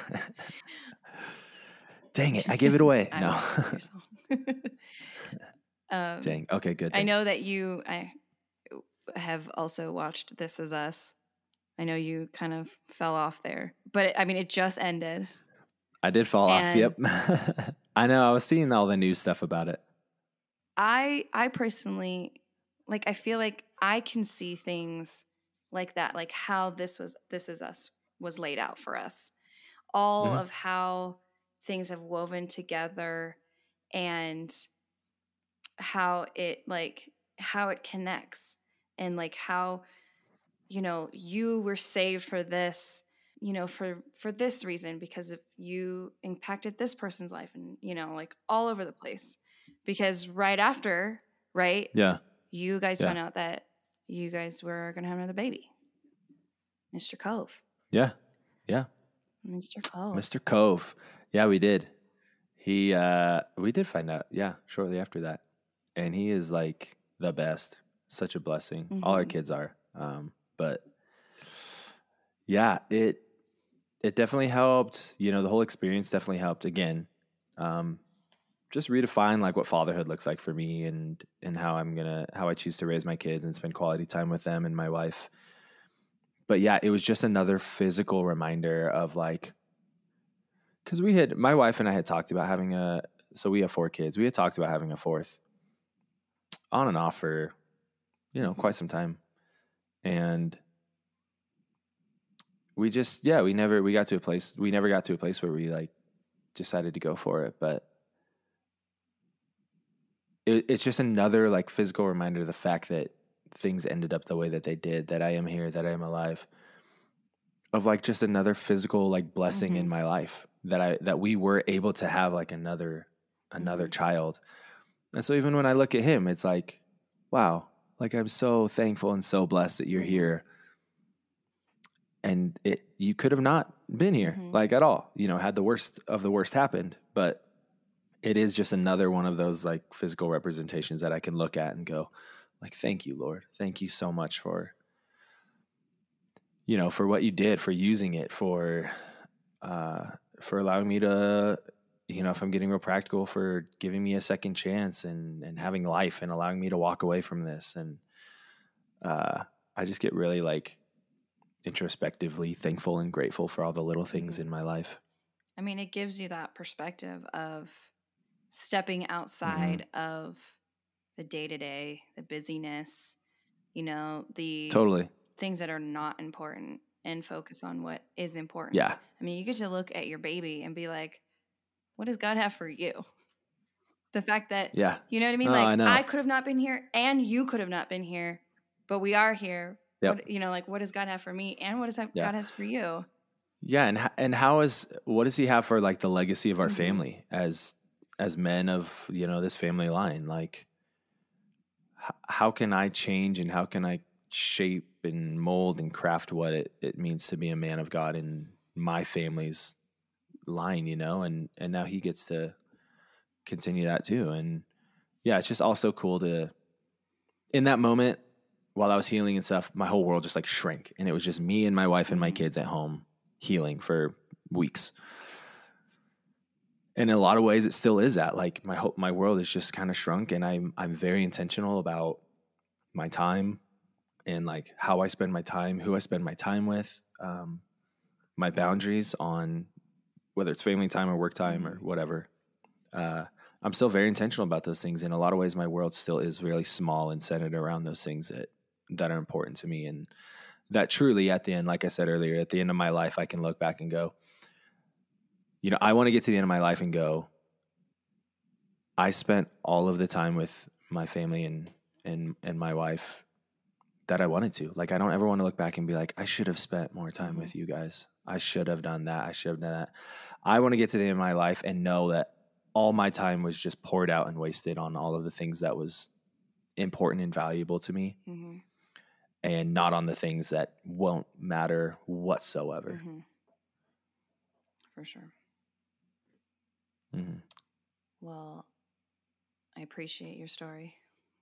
Dang it. I gave it away. I No. will sing your song. um, Dang. Okay, good. I Thanks. know that you I have also watched This Is Us. I know you kind of fell off there, but it, I mean, it just ended. I did fall off. And- Yep. I know. I was seeing all the news stuff about it. I I personally like I feel like I can see things like that, like how this was This Is Us was laid out for us. All Mhm. of how things have woven together and how it like how it connects and like how you know you were saved for this, you know, for for this reason because of you impacted this person's life and you know like all over the place. Because right after, right? Yeah. You guys Yeah. found out that you guys were going to have another baby. Mister Cove. Yeah. Yeah. Mister Cove. Mister Cove. Yeah, we did. He, uh, we did find out. Yeah. Shortly after that. And he is like the best. Such a blessing. All our Mhm. kids are. Um, but yeah, it, it definitely helped. You know, the whole experience definitely helped. Again, um, just redefine like what fatherhood looks like for me and and how I'm gonna how I choose to raise my kids and spend quality time with them and my wife. But yeah, it was just another physical reminder of like, because we had my wife and I had talked about having a so we have four kids. We had talked about having a fourth on and off for you know Mhm. quite some time, and we just yeah we never we got to a place we never got to a place where we like decided to go for it, but it, it's just another like physical reminder of the fact that things ended up the way that they did, that I am here, that I am alive, of like just another physical like blessing in Mhm. my life that I that we were able to have like another another Mhm. child. And so even when I look at him, it's like, wow, like I'm so thankful and so blessed that you're Mhm. here. And it you could have not been here Mhm. like at all, you know, had the worst of the worst happened, but it is just another one of those like physical representations that I can look at and go like, thank you, Lord. Thank you so much for, you know, for what you did, for using it, for, uh, for allowing me to, you know, if I'm getting real practical, for giving me a second chance and, and having life and allowing me to walk away from this. And, uh, I just get really like introspectively thankful and grateful for all the little things Mhm. in my life. I mean, it gives you that perspective of stepping outside of the day to day, the busyness, you know, the Totally. things that are not important, and focus on what is important. Yeah. I mean, you get to look at your baby and be like, what does God have for you? The fact that, Yeah. you know what I mean? Oh, like, I know. I could have not been here and you could have not been here, but we are here. Yep. What, you know, like, what does God have for me and what does that Yeah. God has for you? Yeah. And, h- and how is, what does he have for like the legacy of our Mhm. family as, as men of, you know, this family line? Like, h- how can I change and how can I shape and mold and craft what it, it means to be a man of God in my family's line, you know? And, and now he gets to continue that too. And yeah, it's just also cool to, in that moment, while I was healing and stuff, my whole world just like shrank. And it was just me and my wife and my kids at home healing for weeks. And in a lot of ways, it still is that. Like my whole, my world is just kind of shrunk, and I'm I'm very intentional about my time and like how I spend my time, who I spend my time with, um, my boundaries on whether it's family time or work time or whatever. Uh, I'm still very intentional about those things. In a lot of ways, my world still is really small and centered around those things that that are important to me, and that truly, at the end, like I said earlier, at the end of my life, I can look back and go, you know, I want to get to the end of my life and go, I spent all of the time with my family and and and my wife that I wanted to. Like, I don't ever want to look back and be like, I should have spent more time mm-hmm. with you guys. I should have done that. I should have done that. I want to get to the end of my life and know that all my time was just poured out and wasted on all of the things that was important and valuable to me, mm-hmm. and not on the things that won't matter whatsoever. Mm-hmm. For sure. Mm-hmm. Well, I appreciate your story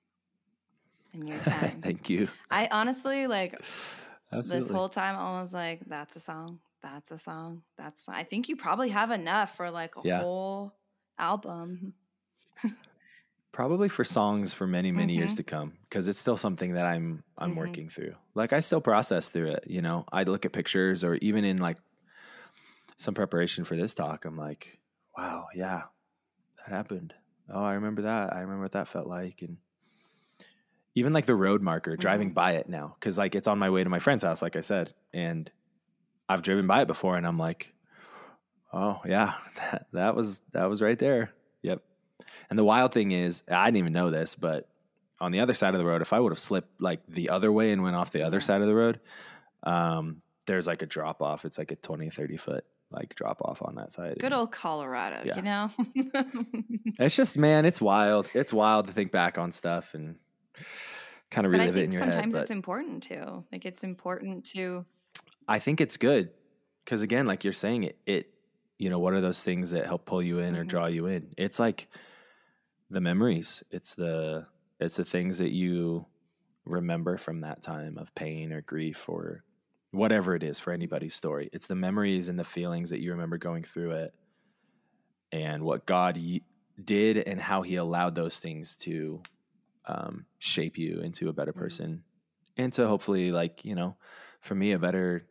and your time. Thank you. I honestly, like, Absolutely. This whole time I was like, that's a song, that's a song, that's I think you probably have enough for like a yeah. whole album. Probably for songs for many, many mm-hmm. years to come, because it's still something that I'm I'm mm-hmm. working through. Like, I still process through it, you know. I look at pictures, or even in like some preparation for this talk, I'm like, wow, yeah, that happened. Oh, I remember that. I remember what that felt like. And even like the road marker, driving mm-hmm. by it now, because like it's on my way to my friend's house, like I said, and I've driven by it before, and I'm like, oh yeah, that, that was that was right there. Yep. And the wild thing is, I didn't even know this, but on the other side of the road, if I would have slipped like the other way and went off the other yeah. side of the road, um, there's like a drop off. It's like a twenty, thirty foot like drop off on that side. Good old Colorado, yeah. you know? It's just, man, it's wild. It's wild to think back on stuff and kind of relive it in your head. Sometimes it's important too. Like, it's important to. I think it's good because, again, like you're saying, it, it, you know, what are those things that help pull you in mm-hmm. or draw you in? It's like the memories. It's the, it's the things that you remember from that time of pain or grief or whatever it is for anybody's story. It's the memories and the feelings that you remember going through it, and what God y- did and how he allowed those things to um, shape you into a better person, mm-hmm. and to hopefully, like, you know, for me, a better,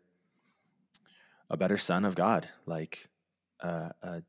a better son of God, like uh, a,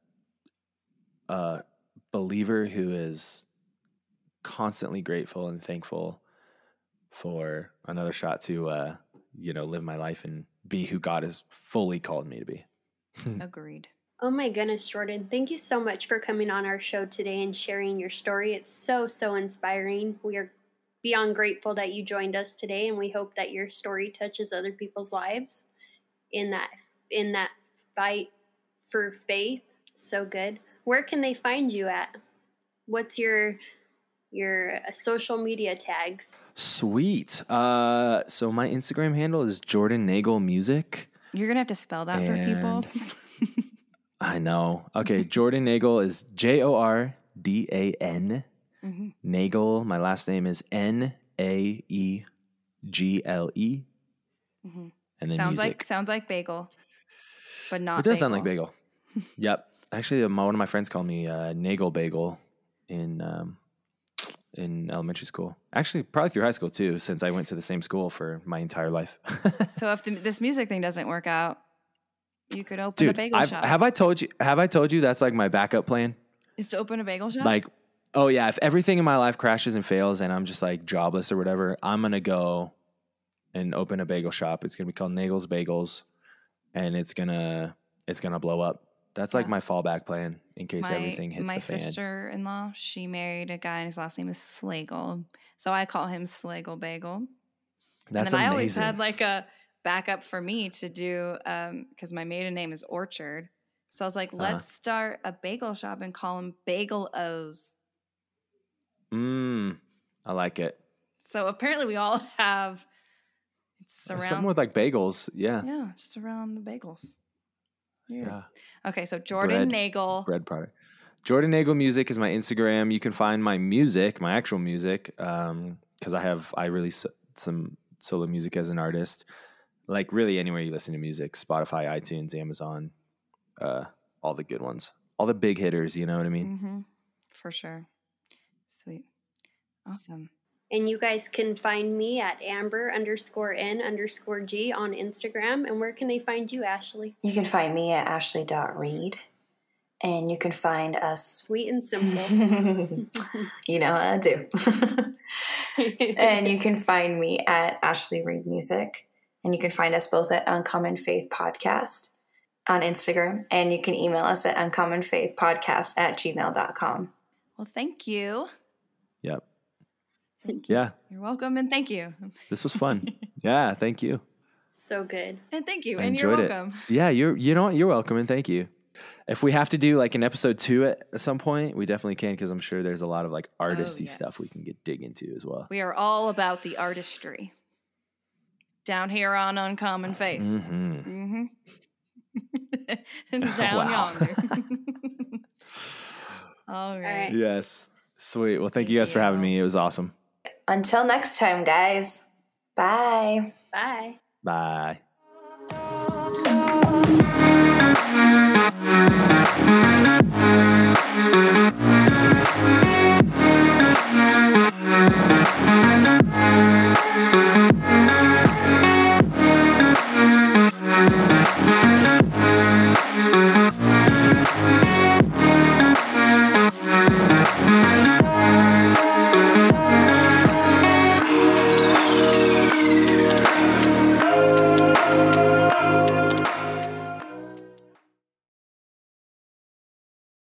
a believer who is constantly grateful and thankful for another shot to, uh, you know, live my life and be who God has fully called me to be. Agreed. Oh my goodness, Jordan. Thank you so much for coming on our show today and sharing your story. It's so, so inspiring. We are beyond grateful that you joined us today, and we hope that your story touches other people's lives in that in that fight for faith. So good. Where can they find you at? What's your your uh, social media tags? Sweet. Uh, so my Instagram handle is Jordan Nagel Music. You're gonna have to spell that for people. I know. Okay, Jordan Nagel is J O R D A N. Mm-hmm. Nagel. My last name is N A E G L E. Mm-hmm. And then sounds music. like sounds like bagel, but not. It does bagel. sound like bagel. Yep. Actually, my, one of my friends called me uh, Nagel Bagel in um, in elementary school. Actually, probably through high school too, since I went to the same school for my entire life. So if the, this music thing doesn't work out, you could open Dude, a bagel I've, shop. Have I told you? Have I told you that's like my backup plan? Is to open a bagel shop? Like, oh yeah, if everything in my life crashes and fails and I'm just like jobless or whatever, I'm gonna go and open a bagel shop. It's gonna be called Nagel's Bagels, and it's gonna it's gonna blow up. That's like Yeah. my fallback plan in case my, everything hits my the fan. sister-in-law, she married a guy and his last name is Slagle. So I call him Slagle Bagel. That's and then amazing. I always had like a backup for me to do um because my maiden name is Orchard. So I was like, let's Uh-huh. start a bagel shop and call them Bagel O's. Mm, I like it. So apparently we all have it's around Something with like bagels. Yeah. yeah, just around the bagels. Weird. Yeah. Okay, so Jordan Bread. Nagel. Bread product. Jordan Nagel Music is my Instagram. You can find my music, my actual music, um, because I have I release some solo music as an artist. Like really anywhere you listen to music, Spotify, iTunes, Amazon, uh, all the good ones, all the big hitters. You know what I mean? Mm-hmm. For sure. Sweet. Awesome. And you guys can find me at Amber underscore N underscore G on Instagram. And where can they find you, Ashley? You can find me at ashley dot reed. And you can find us. Sweet and simple. You know how I do. And you can find me at Ashley Reed Music. And you can find us both at Uncommon Faith Podcast on Instagram. And you can email us at uncommonfaithpodcast at gmail dot com. Well, thank you. Yep. Thank you. Yeah. You're welcome and thank you. This was fun. Yeah. Thank you. So good. And thank you. I and you're enjoyed welcome. it. Yeah. You're, you know what? You're welcome. And thank you. If we have to do like an episode two at some point, we definitely can. Cause I'm sure there's a lot of like artisty yes. stuff we can get dig into as well. We are all about the artistry. Down here on Uncommon Faith. Mm-hmm. Mm-hmm. And down Wow. yonder. All right. right. Yes. Sweet. Well, thank, Thank you guys for having you. me. It was awesome. Until next time, guys. Bye. Bye. Bye.